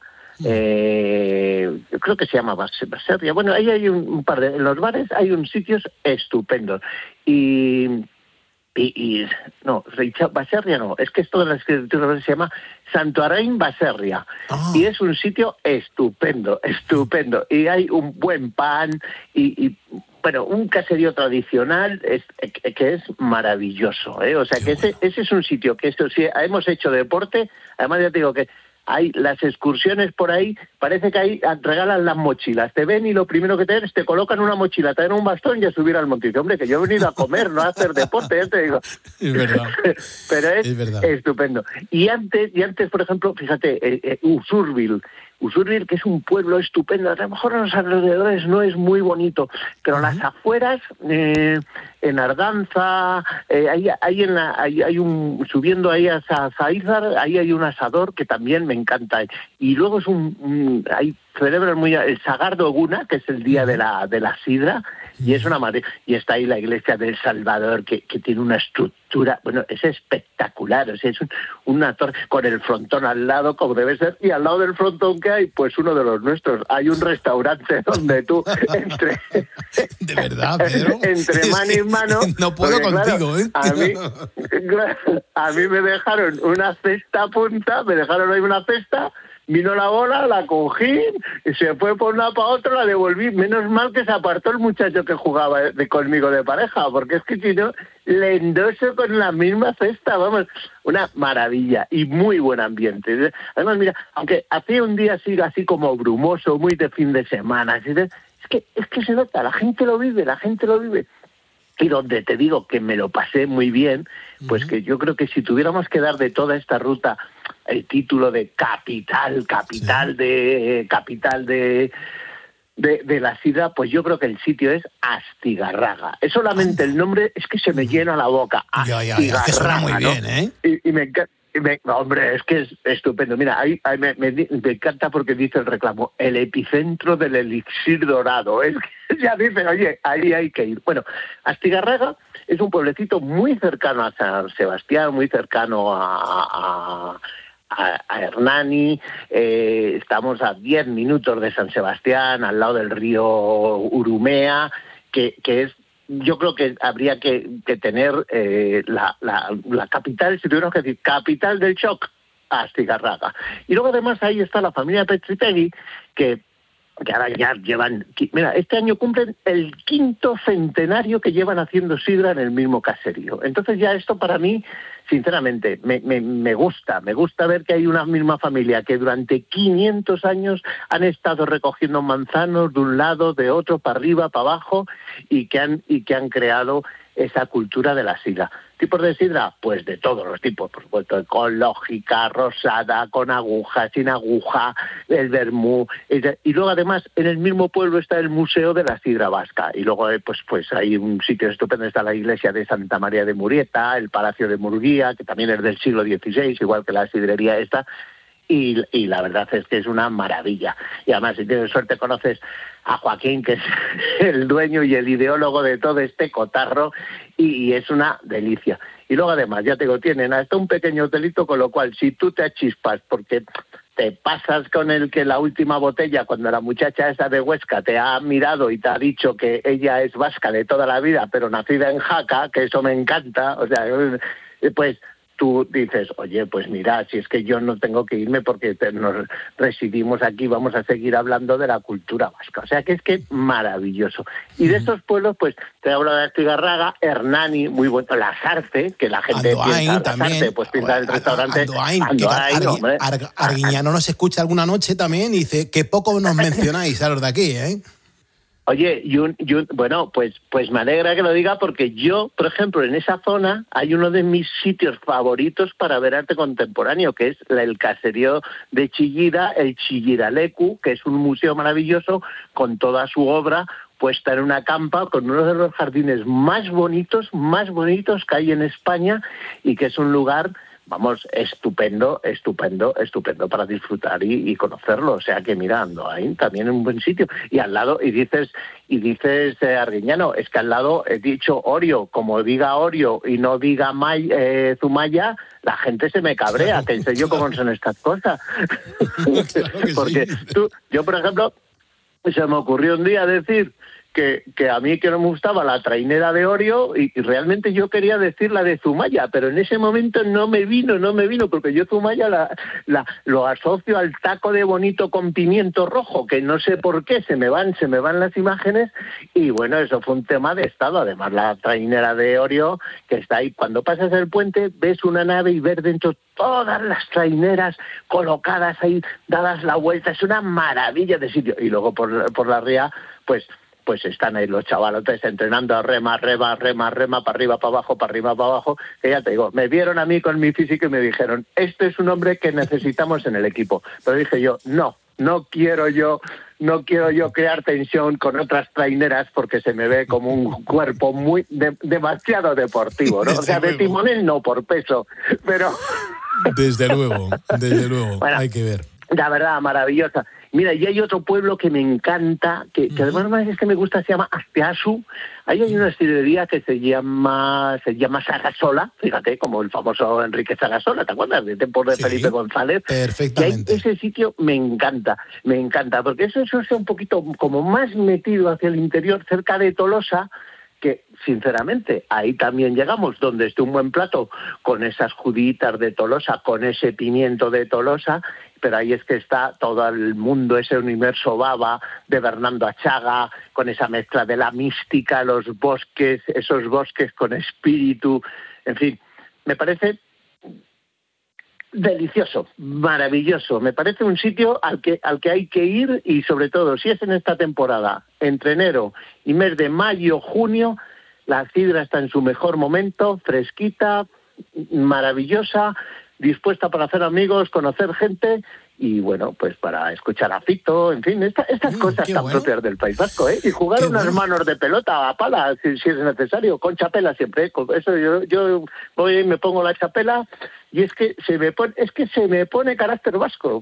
eh, yo creo que se llama Baserria, bueno, ahí hay un, un par de, en los bares hay unos sitios estupendos, y... Y, y no, Baserria no, es que esto de la escritura se llama Santo Arain Baserria. Oh. Y es un sitio estupendo, estupendo. Y hay un buen pan y, y bueno, un caserío tradicional es, que es maravilloso, ¿eh? O sea, Qué que bueno. ese, ese es un sitio que esto sí, hemos hecho deporte, además ya te digo que hay las excursiones por ahí, parece que ahí regalan las mochilas. Te ven y lo primero que te es te colocan una mochila, te dan un bastón y a subir al monte. Hombre, que yo he venido a comer, no a hacer deporte, ya te digo. Es verdad. Pero es, es verdad. estupendo. Y antes, y antes, por ejemplo, fíjate, eh, eh, Usurbil. Usurbil, que es un pueblo estupendo, a lo mejor en los alrededores no es muy bonito, pero uh-huh. las afueras, eh, en Ardanza, eh, hay, hay, en la, hay, hay un, subiendo ahí a Zaizar, ahí hay un asador que también me encanta. Y luego es un, un hay celebran muy el Sagardo Eguna, que es el día uh-huh. de la de la sidra, y es una maravilla. Y está ahí la iglesia del Salvador, que, que tiene una estructura, bueno, es espectacular, o sea, es un, una torre con el frontón al lado, como debe ser, y al lado del frontón que hay, pues uno de los nuestros, hay un restaurante donde tú, entre... De verdad, Pedro. Entre mano y mano... No puedo porque, contigo, claro, ¿eh? A mí, a mí me dejaron una cesta punta, me dejaron ahí una cesta, vino la bola, la cogí, se fue por una para otra, la devolví. Menos mal que se apartó el muchacho que jugaba de, conmigo de pareja, porque es que si no, le endoso con la misma cesta, vamos, una maravilla y muy buen ambiente. Además, mira, aunque hacía un día así, así como brumoso, muy de fin de semana, así de, es que es que se nota, la gente lo vive, la gente lo vive. Y donde te digo que me lo pasé muy bien, pues uh-huh. que yo creo que si tuviéramos que dar de toda esta ruta el título de capital, capital sí. de capital de, de de la sidra, pues yo creo que el sitio es Astigarraga. Es solamente el nombre, es que se me llena la boca. Ya, ya, ya, que suena muy bien, ¿eh? Y, y me encanta. Me, hombre, es que es estupendo. Mira, ahí, ahí me, me, me encanta porque dice el reclamo, el epicentro del elixir dorado. Es que ya dicen, oye, ahí hay que ir. Bueno, Astigarraga es un pueblecito muy cercano a San Sebastián, muy cercano a, a, a, a Hernani. Eh, estamos a diez minutos de San Sebastián, al lado del río Urumea, que, que es... Yo creo que habría que, que tener eh, la, la, la capital, si tuviéramos que decir, capital del shock, Astigarraga. Y luego además ahí está la familia Petritegui, que, que ahora ya llevan... Mira, este año cumplen el quinto centenario que llevan haciendo sidra en el mismo caserío. Entonces ya esto para mí, sinceramente, me, me, me gusta. Me gusta ver que hay una misma familia que durante quinientos años han estado recogiendo manzanos de un lado, de otro, para arriba, para abajo, y que han, y que han creado esa cultura de la sidra. ¿Tipos de sidra? Pues de todos los tipos, por supuesto, ecológica, rosada, con aguja, sin aguja, el vermú. Y luego además en el mismo pueblo está el Museo de la Sidra Vasca. Y luego pues, pues hay un sitio estupendo, está la iglesia de Santa María de Murieta, el Palacio de Murguía, que también es del siglo dieciséis, igual que la sidrería esta. Y, y la verdad es que es una maravilla. Y además, si tienes suerte, conoces a Joaquín, que es el dueño y el ideólogo de todo este cotarro, y, y es una delicia. Y luego además, ya te digo, tienen hasta un pequeño hotelito, con lo cual, si tú te achispas porque te pasas con el que la última botella, cuando la muchacha esa de Huesca te ha mirado y te ha dicho que ella es vasca de toda la vida, pero nacida en Jaca, que eso me encanta, o sea, pues... tú dices, oye, pues mira, si es que yo no tengo que irme porque te, nos residimos aquí, vamos a seguir hablando de la cultura vasca. O sea que es que maravilloso. Y de estos pueblos, pues te hablo de Astigarraga, Hernani, muy bueno, Lasarte, que la gente Andoain, piensa también. Lasarte, pues piensa el restaurante Andoain, Andoain, que hombre. Ar, Ar, Arguiñano nos escucha alguna noche también y dice que poco nos mencionáis a los de aquí, ¿eh? Oye, y un, y un, bueno, pues, pues me alegra que lo diga porque yo, por ejemplo, en esa zona hay uno de mis sitios favoritos para ver arte contemporáneo, que es la, el caserío de Chillida, el Chillidalecu, que es un museo maravilloso con toda su obra puesta en una campa, con uno de los jardines más bonitos, más bonitos que hay en España, y que es un lugar... Vamos, estupendo, estupendo, estupendo para disfrutar y, y conocerlo. O sea que mirando ahí también un buen sitio. Y al lado, y dices, y dices eh, Arguiñano, es que al lado he dicho Orio, como diga Orio y no diga May, eh, Zumaya, la gente se me cabrea, que sé yo cómo son estas cosas. Claro que porque sí. tú, yo, por ejemplo, se me ocurrió un día decir Que, que a mí que no me gustaba la trainera de Orio y, y realmente yo quería decir la de Zumaya, pero en ese momento no me vino, no me vino, porque yo Zumaya la, la, lo asocio al taco de bonito con pimiento rojo, que no sé por qué, se me van, se me van las imágenes, y bueno, eso fue un tema de estado. Además la trainera de Orio, que está ahí, cuando pasas el puente, ves una nave y ves dentro todas las traineras colocadas ahí, dadas la vuelta, es una maravilla de sitio. Y luego por, por la ría, pues... pues están ahí los chavalotes entrenando a rema, rema, rema, rema, para arriba, para abajo, para arriba, para abajo, que ya te digo, me vieron a mí con mi físico y me dijeron, este es un hombre que necesitamos en el equipo. Pero dije yo, no, no quiero yo, no quiero yo crear tensión con otras traineras porque se me ve como un cuerpo muy, de, demasiado deportivo, ¿no? O sea, de timonel no, por peso, pero... Desde luego, desde luego, bueno, hay que ver. La verdad, maravillosa. Mira, y hay otro pueblo que me encanta, que, que además es que me gusta, se llama Asteasu. Ahí hay una sidrería que se llama se llama Sagasola, fíjate, como el famoso Enrique Sagasola, ¿te acuerdas? De tiempos de sí, Felipe González. Perfectamente. Y ahí, ese sitio me encanta, me encanta, porque eso, eso es un poquito como más metido hacia el interior, cerca de Tolosa, que sinceramente ahí también llegamos, donde esté un buen plato con esas juditas de Tolosa, con ese pimiento de Tolosa, pero ahí es que está todo el mundo, ese universo baba de Bernardo Achaga, con esa mezcla de la mística, los bosques, esos bosques con espíritu, en fin, me parece delicioso, maravilloso. Me parece un sitio al que al que hay que ir, y sobre todo si es en esta temporada, entre enero y mes de mayo, junio, la sidra está en su mejor momento, fresquita, maravillosa, dispuesta para hacer amigos, conocer gente y, bueno, pues para escuchar a Fito, en fin, esta, estas mm, cosas tan bueno. propias del País Vasco, ¿eh? Y jugar qué unas bueno. manos de pelota a pala, si, si es necesario, con chapela siempre, ¿eh? Eso yo, yo voy y me pongo la chapela y es que se me pone, es que se me pone carácter vasco.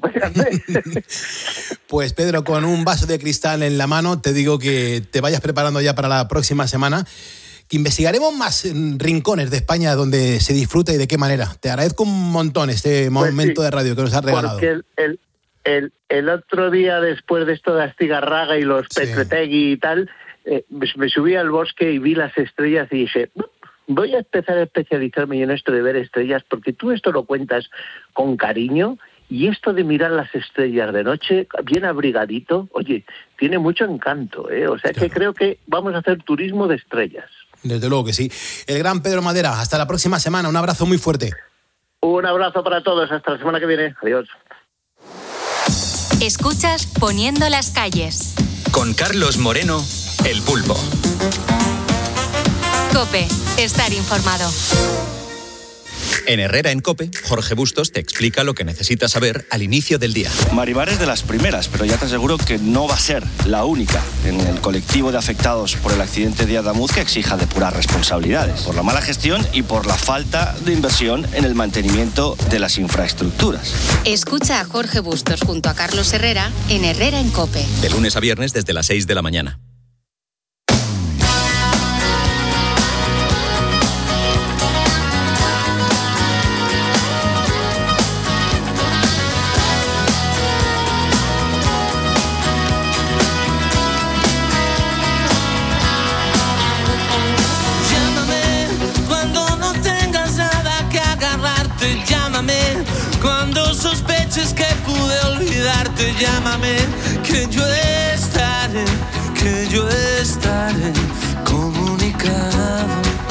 Pues Pedro, con un vaso de cristal en la mano, te digo que te vayas preparando ya para la próxima semana, que investigaremos más rincones de España donde se disfruta y de qué manera. Te agradezco un montón este pues momento sí, de radio que nos has regalado. Porque el, el, el, el otro día, después de esto de Astigarraga y los sí. Petretegui y tal, eh, me subí al bosque y vi las estrellas y dije, voy a empezar a especializarme en esto de ver estrellas, porque tú esto lo cuentas con cariño, y esto de mirar las estrellas de noche, bien abrigadito, oye, tiene mucho encanto, ¿eh? O sea claro. que creo que vamos a hacer turismo de estrellas. Desde luego que sí. El gran Pedro Madera, hasta la próxima semana. Un abrazo muy fuerte. Un abrazo para todos. Hasta la semana que viene. Adiós. Escuchas Poniendo las calles. Con Carlos Moreno, El Pulpo. COPE. Estar informado. En Herrera en COPE, Jorge Bustos te explica lo que necesitas saber al inicio del día. Marimar es de las primeras, pero ya te aseguro que no va a ser la única en el colectivo de afectados por el accidente de Adamuz que exija depurar responsabilidades, por la mala gestión y por la falta de inversión en el mantenimiento de las infraestructuras. Escucha a Jorge Bustos junto a Carlos Herrera en Herrera en COPE. De lunes a viernes desde las seis de la mañana. Cuando sospeches que pude olvidarte, llámame, que yo estaré, que yo estaré comunicado.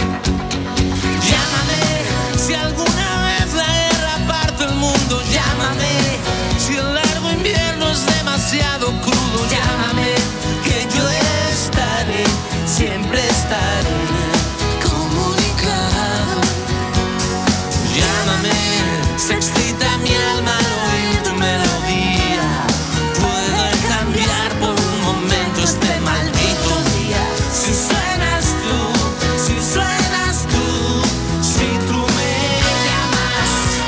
Llámame, si alguna vez la guerra parte el mundo, llámame, si el largo invierno es demasiado crudo, llámame, que yo estaré, siempre estaré comunicado. Llámame. Se excita mi alma al oír tu melodía. Puedo cambiar por un momento este maldito día. Si suenas tú, si suenas tú, si tú me llamas.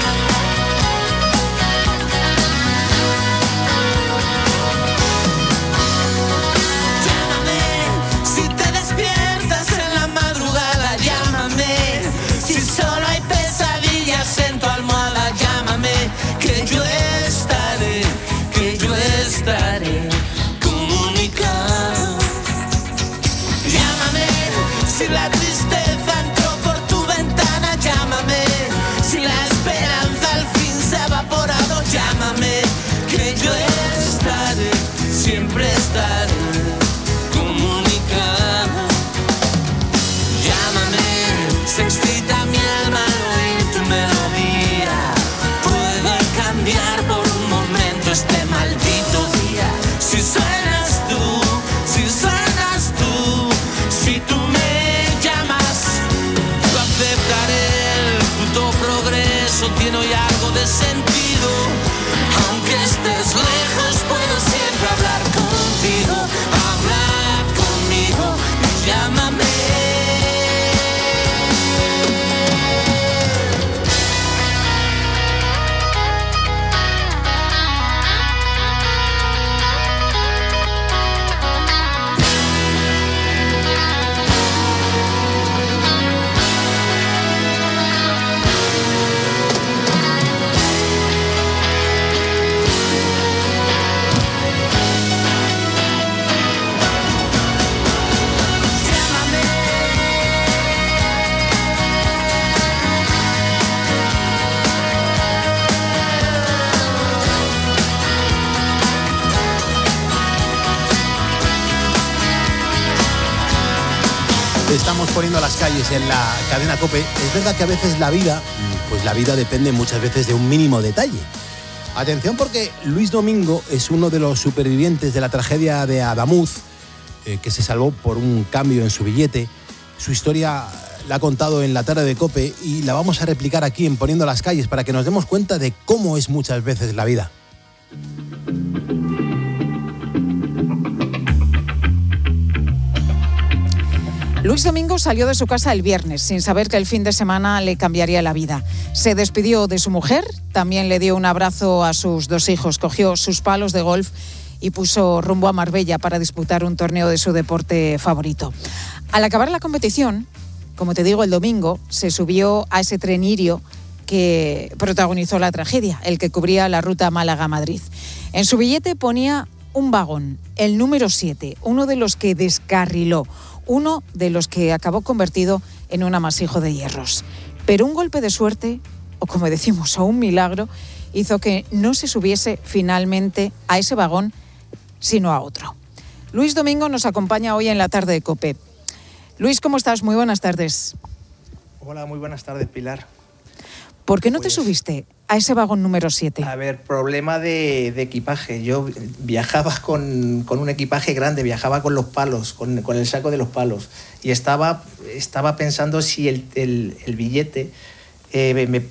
Llámame, si te despiertas en la madrugada, llámame. Si solo hay pesadillas en tu almohada, que yo estaré, que yo estaré comunicado. Llámame, si la tristeza entró por tu ventana, llámame, si la esperanza al fin se ha evaporado, llámame, que yo estaré, siempre estaré comunicado. Llámame, se excita mi alma al oír tu melodía. Cambiar por un momento este maldito día. Si suenas tú, si suenas tú, si tú me llamas. Estamos poniendo las calles en la cadena COPE. Es verdad que a veces la vida, pues la vida depende muchas veces de un mínimo detalle. Atención, porque Luis Domingo es uno de los supervivientes de la tragedia de Adamuz, eh, que se salvó por un cambio en su billete. Su historia la ha contado en la tarde de COPE y la vamos a replicar aquí en Poniendo las calles para que nos demos cuenta de cómo es muchas veces la vida. Luis Domingo salió de su casa el viernes sin saber que el fin de semana le cambiaría la vida. Se despidió de su mujer, también le dio un abrazo a sus dos hijos, cogió sus palos de golf y puso rumbo a Marbella para disputar un torneo de su deporte favorito. Al acabar la competición, como te digo, el domingo se subió a ese tren Irio que protagonizó la tragedia, el que cubría la ruta Málaga-Madrid. En su billete ponía un vagón, el número siete, uno de los que descarriló, uno de los que acabó convertido en un amasijo de hierros. Pero un golpe de suerte, o como decimos, o un milagro, hizo que no se subiese finalmente a ese vagón, sino a otro. Luis Domingo nos acompaña hoy en la tarde de COPE. Luis, ¿cómo estás? Muy buenas tardes. Hola, muy buenas tardes, Pilar. ¿Por qué no pues, te subiste a ese vagón número siete? A ver, problema de, de equipaje. Yo viajaba con, con un equipaje grande, viajaba con los palos, con, con el saco de los palos. Y estaba, estaba pensando si el, el, el billete eh, me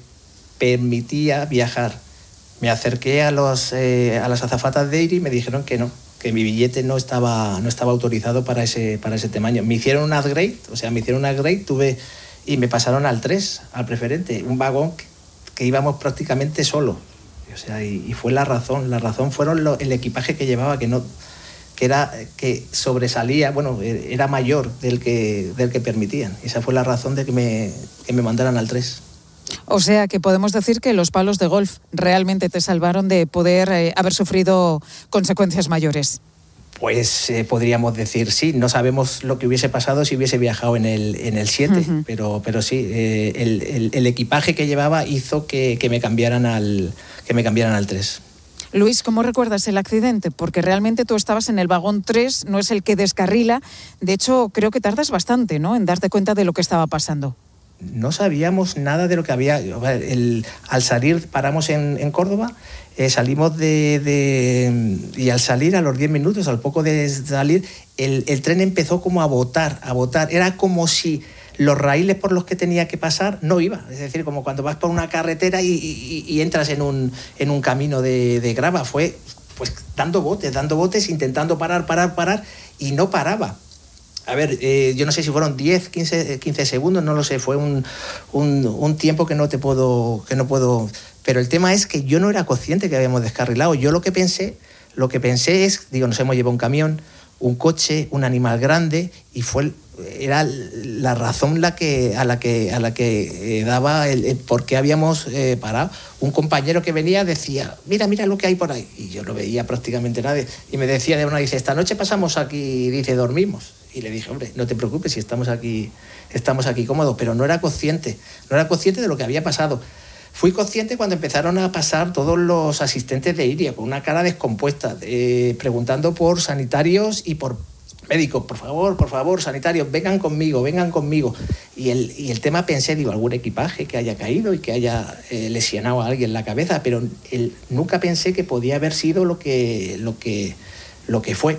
permitía viajar. Me acerqué a, los, eh, a las azafatas de Iri y me dijeron que no, que mi billete no estaba, no estaba autorizado para ese, para ese tamaño. Me hicieron un upgrade, o sea, me hicieron un upgrade, tuve... y me pasaron al tres, al preferente, un vagón que, que íbamos prácticamente solo. O sea, y, y fue la razón, la razón fueron lo, el equipaje que llevaba, que no, que era, que sobresalía, bueno, era mayor del que, del que permitían. Esa fue la razón de que me, que me mandaran al tres. O sea, que podemos decir que los palos de golf realmente te salvaron de poder eh, haber sufrido consecuencias mayores. Pues eh, podríamos decir sí, no sabemos lo que hubiese pasado si hubiese viajado en el en el siete, uh-huh. pero, pero sí, eh, el, el, el equipaje que llevaba hizo que, que me cambiaran al que me cambiaran al tres. Luis, ¿cómo recuerdas el accidente? Porque realmente tú estabas en el vagón tres, no es el que descarrila. De hecho, creo que tardas bastante, ¿no?, en darte cuenta de lo que estaba pasando. No sabíamos nada de lo que había. El, al salir, paramos en, en Córdoba, eh, salimos de, de... Y al salir, a los diez minutos, al poco de salir, el, el tren empezó como a botar, a botar. Era como si los raíles por los que tenía que pasar no iba. Es decir, como cuando vas por una carretera y, y, y entras en un, en un camino de, de grava. Fue pues dando botes, dando botes, intentando parar, parar, parar, y no paraba. A ver, eh, yo no sé si fueron diez, quince, quince segundos, no lo sé, fue un, un, un tiempo que no te puedo, que no puedo... Pero el tema es que yo no era consciente que habíamos descarrilado. Yo lo que pensé, lo que pensé es, digo, nos hemos llevado un camión, un coche, un animal grande, y fue era la razón la que, a la que, a la que eh, daba el, el por qué habíamos eh, parado. Un compañero que venía decía, mira, mira lo que hay por ahí. Y yo no veía prácticamente nadie. Y me decía de una, dice, esta noche pasamos aquí, dice, dormimos. Y le dije, hombre, no te preocupes, si estamos aquí, estamos aquí cómodos, pero no era consciente, no era consciente de lo que había pasado. Fui consciente cuando empezaron a pasar todos los asistentes de Iria, con una cara descompuesta, eh, preguntando por sanitarios y por médicos, por favor, por favor, sanitarios, vengan conmigo, vengan conmigo. Y el, y el tema pensé, digo, algún equipaje que haya caído y que haya eh, lesionado a alguien la cabeza, pero el, nunca pensé que podía haber sido lo que, lo que, lo que fue.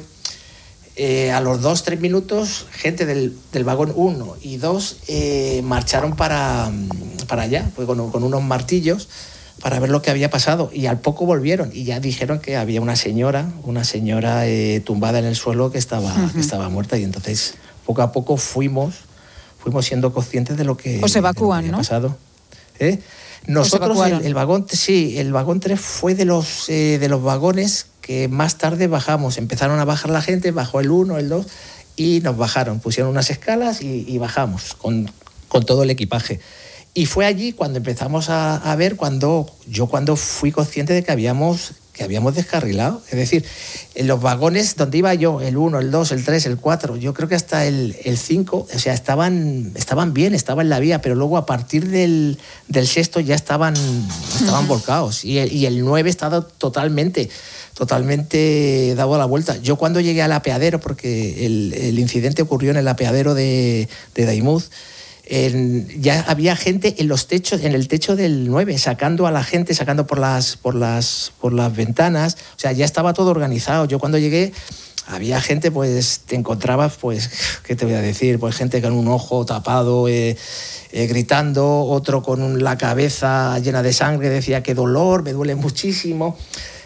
Eh, a los dos, tres minutos, gente del, del vagón uno y dos eh, marcharon para, para allá, pues con, con unos martillos para ver lo que había pasado, y al poco volvieron y ya dijeron que había una señora, una señora eh, tumbada en el suelo que estaba, uh-huh. que estaba muerta, y entonces poco a poco fuimos, fuimos siendo conscientes de lo que, Os evacúan, de lo que había ¿no? pasado. ¿Eh? Nosotros, el, el vagón, sí, el vagón tres fue de los, eh, de los vagones que más tarde bajamos. Empezaron a bajar la gente, bajó el uno, el dos, y nos bajaron. Pusieron unas escalas y, y bajamos con, con todo el equipaje. Y fue allí cuando empezamos a, a ver, cuando yo cuando fui consciente de que habíamos que habíamos descarrilado. Es decir, en los vagones donde iba yo, el uno, el dos, el tres, el cuatro, yo creo que hasta el, el cinco, o sea, estaban, estaban bien, estaban en la vía, pero luego a partir del, del sexto ya estaban, estaban uh-huh. volcados. Y el, y el nueve estaba totalmente, totalmente dado la vuelta. Yo cuando llegué al apeadero, porque el, el incidente ocurrió en el apeadero de, de Daimús, En, ya había gente en los techos, en el techo del nueve, sacando a la gente, sacando por las, por las, por las ventanas. O sea, ya estaba todo organizado. Yo cuando llegué había gente, pues te encontrabas, pues, ¿qué te voy a decir? Pues gente con un ojo tapado, eh, eh, gritando, otro con un, la cabeza llena de sangre, decía qué dolor, me duele muchísimo.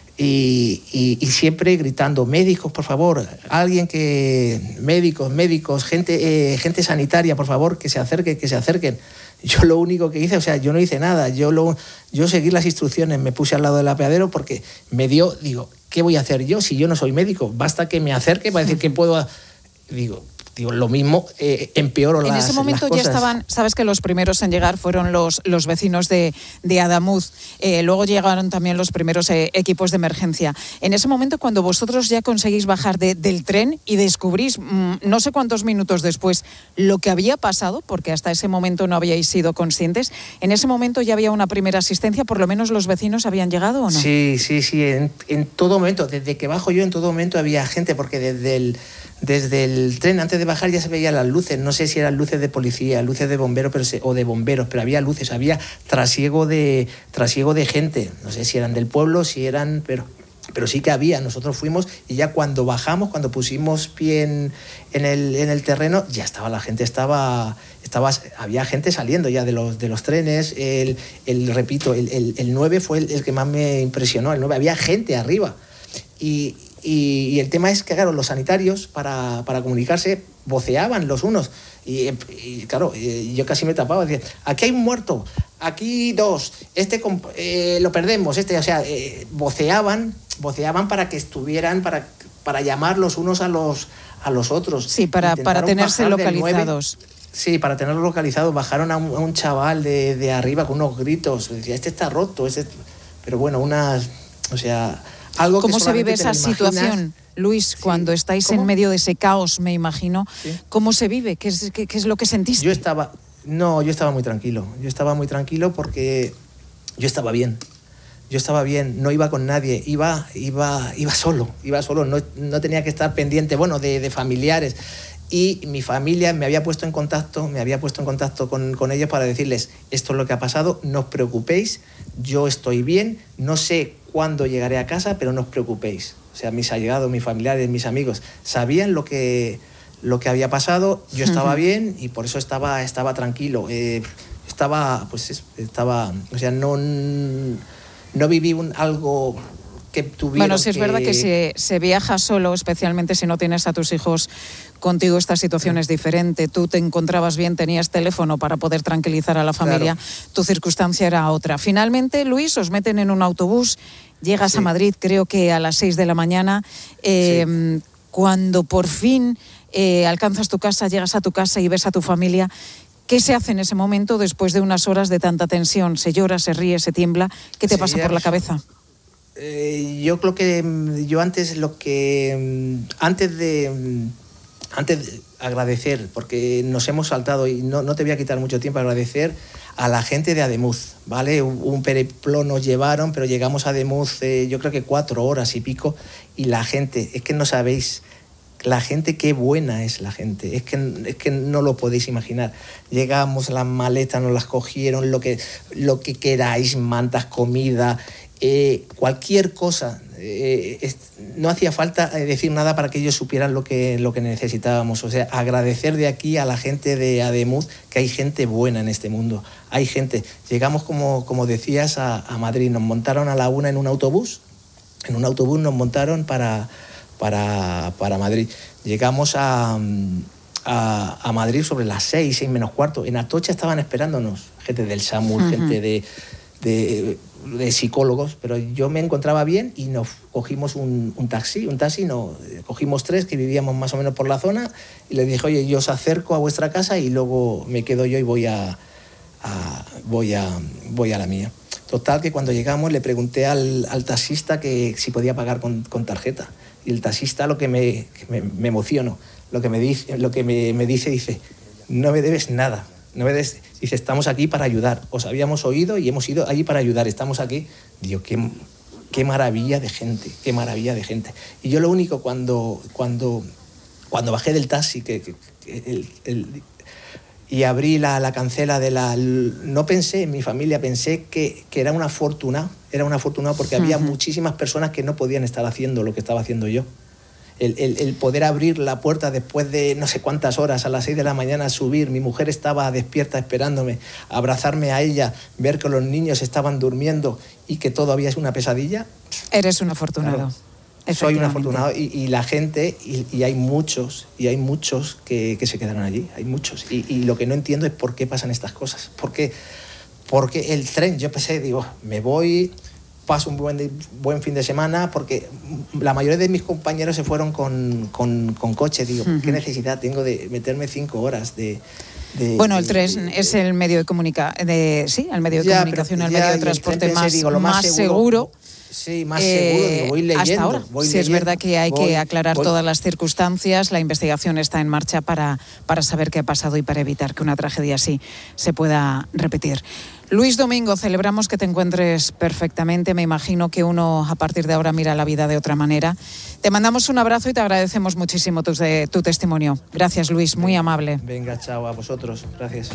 Y, y, y siempre gritando, médicos, por favor, alguien que... Médicos, médicos, gente, eh, gente sanitaria, por favor, que se acerquen, que se acerquen. Yo lo único que hice, o sea, yo no hice nada, yo, lo, yo seguí las instrucciones, me puse al lado del apeadero porque me dio, digo, ¿qué voy a hacer yo si yo no soy médico? Basta que me acerque para decir que puedo... Digo... Digo, lo mismo, eh, empeoro las En ese momento las ya estaban, sabes que los primeros en llegar fueron los, los vecinos de, de Adamuz, eh, luego llegaron también los primeros eh, equipos de emergencia. En ese momento, cuando vosotros ya conseguís bajar de, del tren y descubrís, mmm, no sé cuántos minutos después, lo que había pasado, porque hasta ese momento no habíais sido conscientes, ¿en ese momento ya había una primera asistencia? ¿Por lo menos los vecinos habían llegado o no? Sí, sí, sí, en, en todo momento, desde que bajo yo, en todo momento había gente, porque desde el... Desde el tren, antes de bajar, ya se veían las luces. No sé si eran luces de policía, luces de bomberos pero se, o de bomberos, pero había luces, había trasiego de, trasiego de gente. No sé si eran del pueblo, si eran... Pero, pero sí que había. Nosotros fuimos y ya cuando bajamos, cuando pusimos pie en, en, el, en el terreno, ya estaba la gente, estaba... Estaba, había gente saliendo ya de los, de los trenes. El, el, repito, el, el, el nueve fue el, el que más me impresionó. El nueve, había gente arriba. Y... Y, y el tema es que, claro, los sanitarios para, para comunicarse voceaban los unos. Y, y claro, yo casi me tapaba. Decía, aquí hay un muerto, aquí dos, este eh, lo perdemos, este, o sea, eh, voceaban, voceaban para que estuvieran, para, para llamar los unos a los, a los otros. Sí, para, para tenerse localizados. nueve, sí, para tenerlos localizados. Bajaron a un, a un chaval de, de arriba con unos gritos. Decía, este está roto, este... Pero bueno, unas, o sea... Algo ¿Cómo se vive esa imaginas. situación, Luis, sí. cuando estáis ¿Cómo? en medio de ese caos, me imagino? Sí. ¿Cómo se vive? ¿Qué es, qué, qué es lo que sentiste? Yo estaba, no, yo estaba muy tranquilo. Yo estaba muy tranquilo porque yo estaba bien. Yo estaba bien, no iba con nadie, iba, iba, iba solo, iba solo, no, no tenía que estar pendiente, bueno, de, de familiares. Y mi familia me había puesto en contacto, me había puesto en contacto con, con ellos para decirles, esto es lo que ha pasado, no os preocupéis, yo estoy bien, no sé cuándo llegaré a casa, pero no os preocupéis. O sea, mis allegados, mis familiares, mis amigos, sabían lo que, lo que había pasado, yo estaba bien y por eso estaba, estaba tranquilo. Eh, estaba, pues, estaba, o sea, no, no viví un, algo... que tuvieron Bueno, sí es que... verdad que se, se viaja solo, especialmente si no tienes a tus hijos contigo, esta situación es diferente. Tú te encontrabas bien, tenías teléfono para poder tranquilizar a la familia, claro. Tu circunstancia era otra. Finalmente, Luis, os meten en un autobús, llegas sí. a Madrid, creo que a las seis de la mañana, eh, sí. cuando por fin eh, alcanzas tu casa, llegas a tu casa y ves a tu familia. ¿Qué se hace en ese momento después de unas horas de tanta tensión? ¿Se llora, se ríe, se tiembla? ¿Qué te sí, pasa por la cabeza? Eh, yo creo que yo antes lo que antes de antes de agradecer, porque nos hemos saltado y no, no te voy a quitar mucho tiempo, agradecer a la gente de Ademuz, ¿vale? Un, un periplo nos llevaron, pero llegamos a Ademuz eh, yo creo que cuatro horas y pico, y la gente, es que no sabéis la gente, qué buena es la gente, es que, es que no lo podéis imaginar. Llegamos, las maletas nos las cogieron, lo que, lo que queráis, mantas, comida... Eh, cualquier cosa, eh, es, no hacía falta decir nada para que ellos supieran lo que, lo que necesitábamos. O sea, agradecer de aquí a la gente de Ademuz, que hay gente buena en este mundo, hay gente. Llegamos, como, como decías, a, a Madrid, nos montaron a la una en un autobús, en un autobús nos montaron para, para, para Madrid. Llegamos a, a, a Madrid sobre las seis, seis menos cuarto. En Atocha estaban esperándonos gente del SAMUR, uh-huh. gente de... de de psicólogos, pero yo me encontraba bien y nos cogimos un, un taxi, un taxi, no, cogimos tres que vivíamos más o menos por la zona y les dije, oye, yo os acerco a vuestra casa y luego me quedo yo y voy a, a voy a voy a la mía. Total, que cuando llegamos le pregunté al, al taxista que si podía pagar con, con tarjeta. Y el taxista, lo que me, que me, me emociono, lo que me dice, lo que me, me dice, dice, no me debes nada. No me debes, dice, estamos aquí para ayudar. Os habíamos oído y hemos ido allí para ayudar. Estamos aquí. Digo, qué, qué maravilla de gente, qué maravilla de gente. Y yo lo único, cuando, cuando, cuando bajé del taxi que, que, que el, el, y abrí la, la cancela de la... No pensé en mi familia, pensé que, que era una fortuna, era una fortuna porque había uh-huh. muchísimas personas que no podían estar haciendo lo que estaba haciendo yo. El, el, el poder abrir la puerta después de no sé cuántas horas, a las seis de la mañana, subir, mi mujer estaba despierta esperándome, abrazarme a ella, ver que los niños estaban durmiendo y que todavía es una pesadilla. Eres un afortunado. Claro. Soy un afortunado y, y la gente, y, y hay muchos, y hay muchos que, que se quedaron allí, hay muchos. Y, y lo que no entiendo es por qué pasan estas cosas. ¿Por qué? Porque el tren, yo pensé, digo, me voy, paso un buen, buen fin de semana, porque la mayoría de mis compañeros se fueron con, con, con coche. Digo, uh-huh. ¿qué necesidad tengo de meterme cinco horas de... De, bueno, el tren de, es el medio de comunicación, sí, el medio de ya, comunicación, el medio de transporte pensé, más, digo, más, más seguro. seguro. Sí, más seguro, eh, digo, voy leyendo. Hasta ahora, voy sí, leyendo, es verdad que hay voy, que aclarar voy. todas las circunstancias, la investigación está en marcha para, para saber qué ha pasado y para evitar que una tragedia así se pueda repetir. Luis Domingo, celebramos que te encuentres perfectamente, me imagino que uno a partir de ahora mira la vida de otra manera. Te mandamos un abrazo y te agradecemos muchísimo tu, de, tu testimonio. Gracias, Luis, muy venga, amable. Venga, chao, a vosotros, gracias.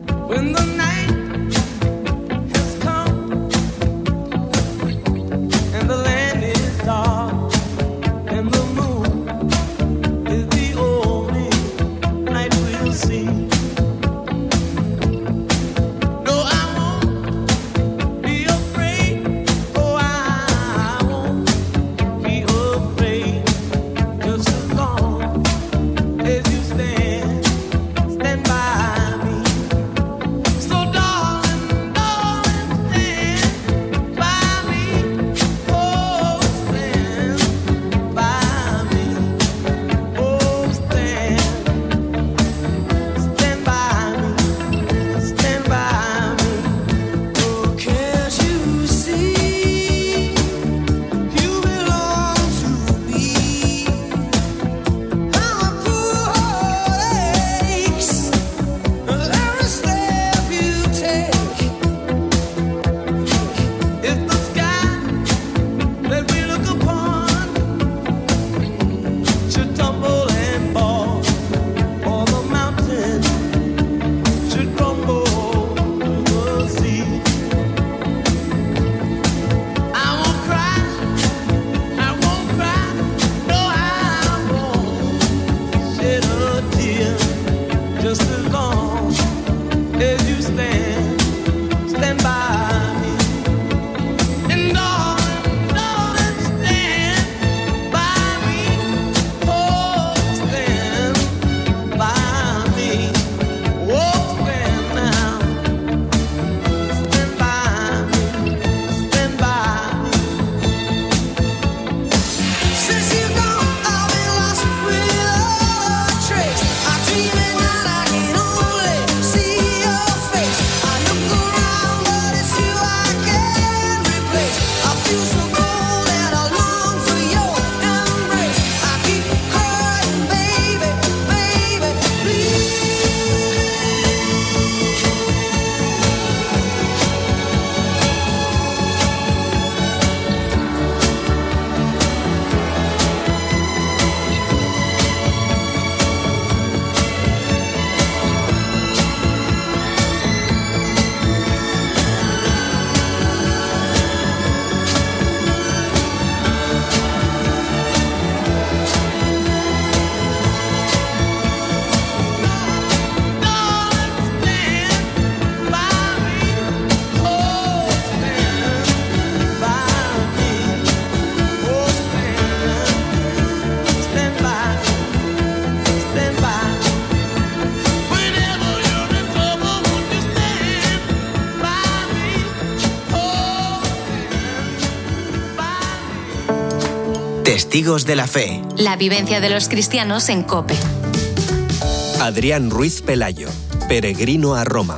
Testigos de la Fe. La vivencia de los cristianos en COPE. Adrián Ruiz Pelayo, peregrino a Roma.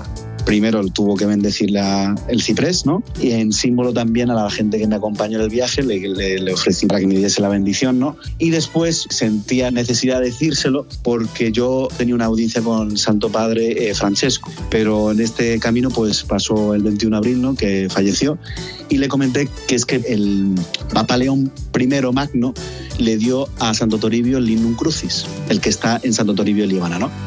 primero tuvo que bendecir la, el ciprés, ¿no? Y en símbolo también a la gente que me acompañó en el viaje le, le, le ofrecí para que me diese la bendición, ¿no? Y después sentía necesidad de decírselo porque yo tenía una audiencia con Santo Padre eh, Francesco, pero en este camino pues pasó el veintiuno de abril, ¿no? Que falleció, y le comenté que es que el Papa León primero Magno le dio a Santo Toribio el Lignum Crucis, el que está en Santo Toribio de Líbana, ¿no?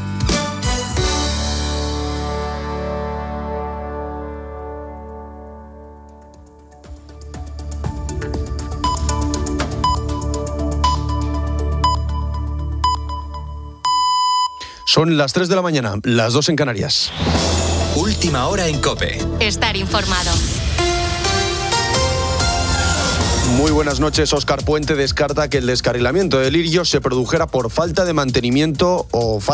Son las tres de la mañana, las dos en Canarias. Última hora en COPE. Estar informado. Muy buenas noches. Óscar Puente descarta que el descarrilamiento de Lirio se produjera por falta de mantenimiento o falta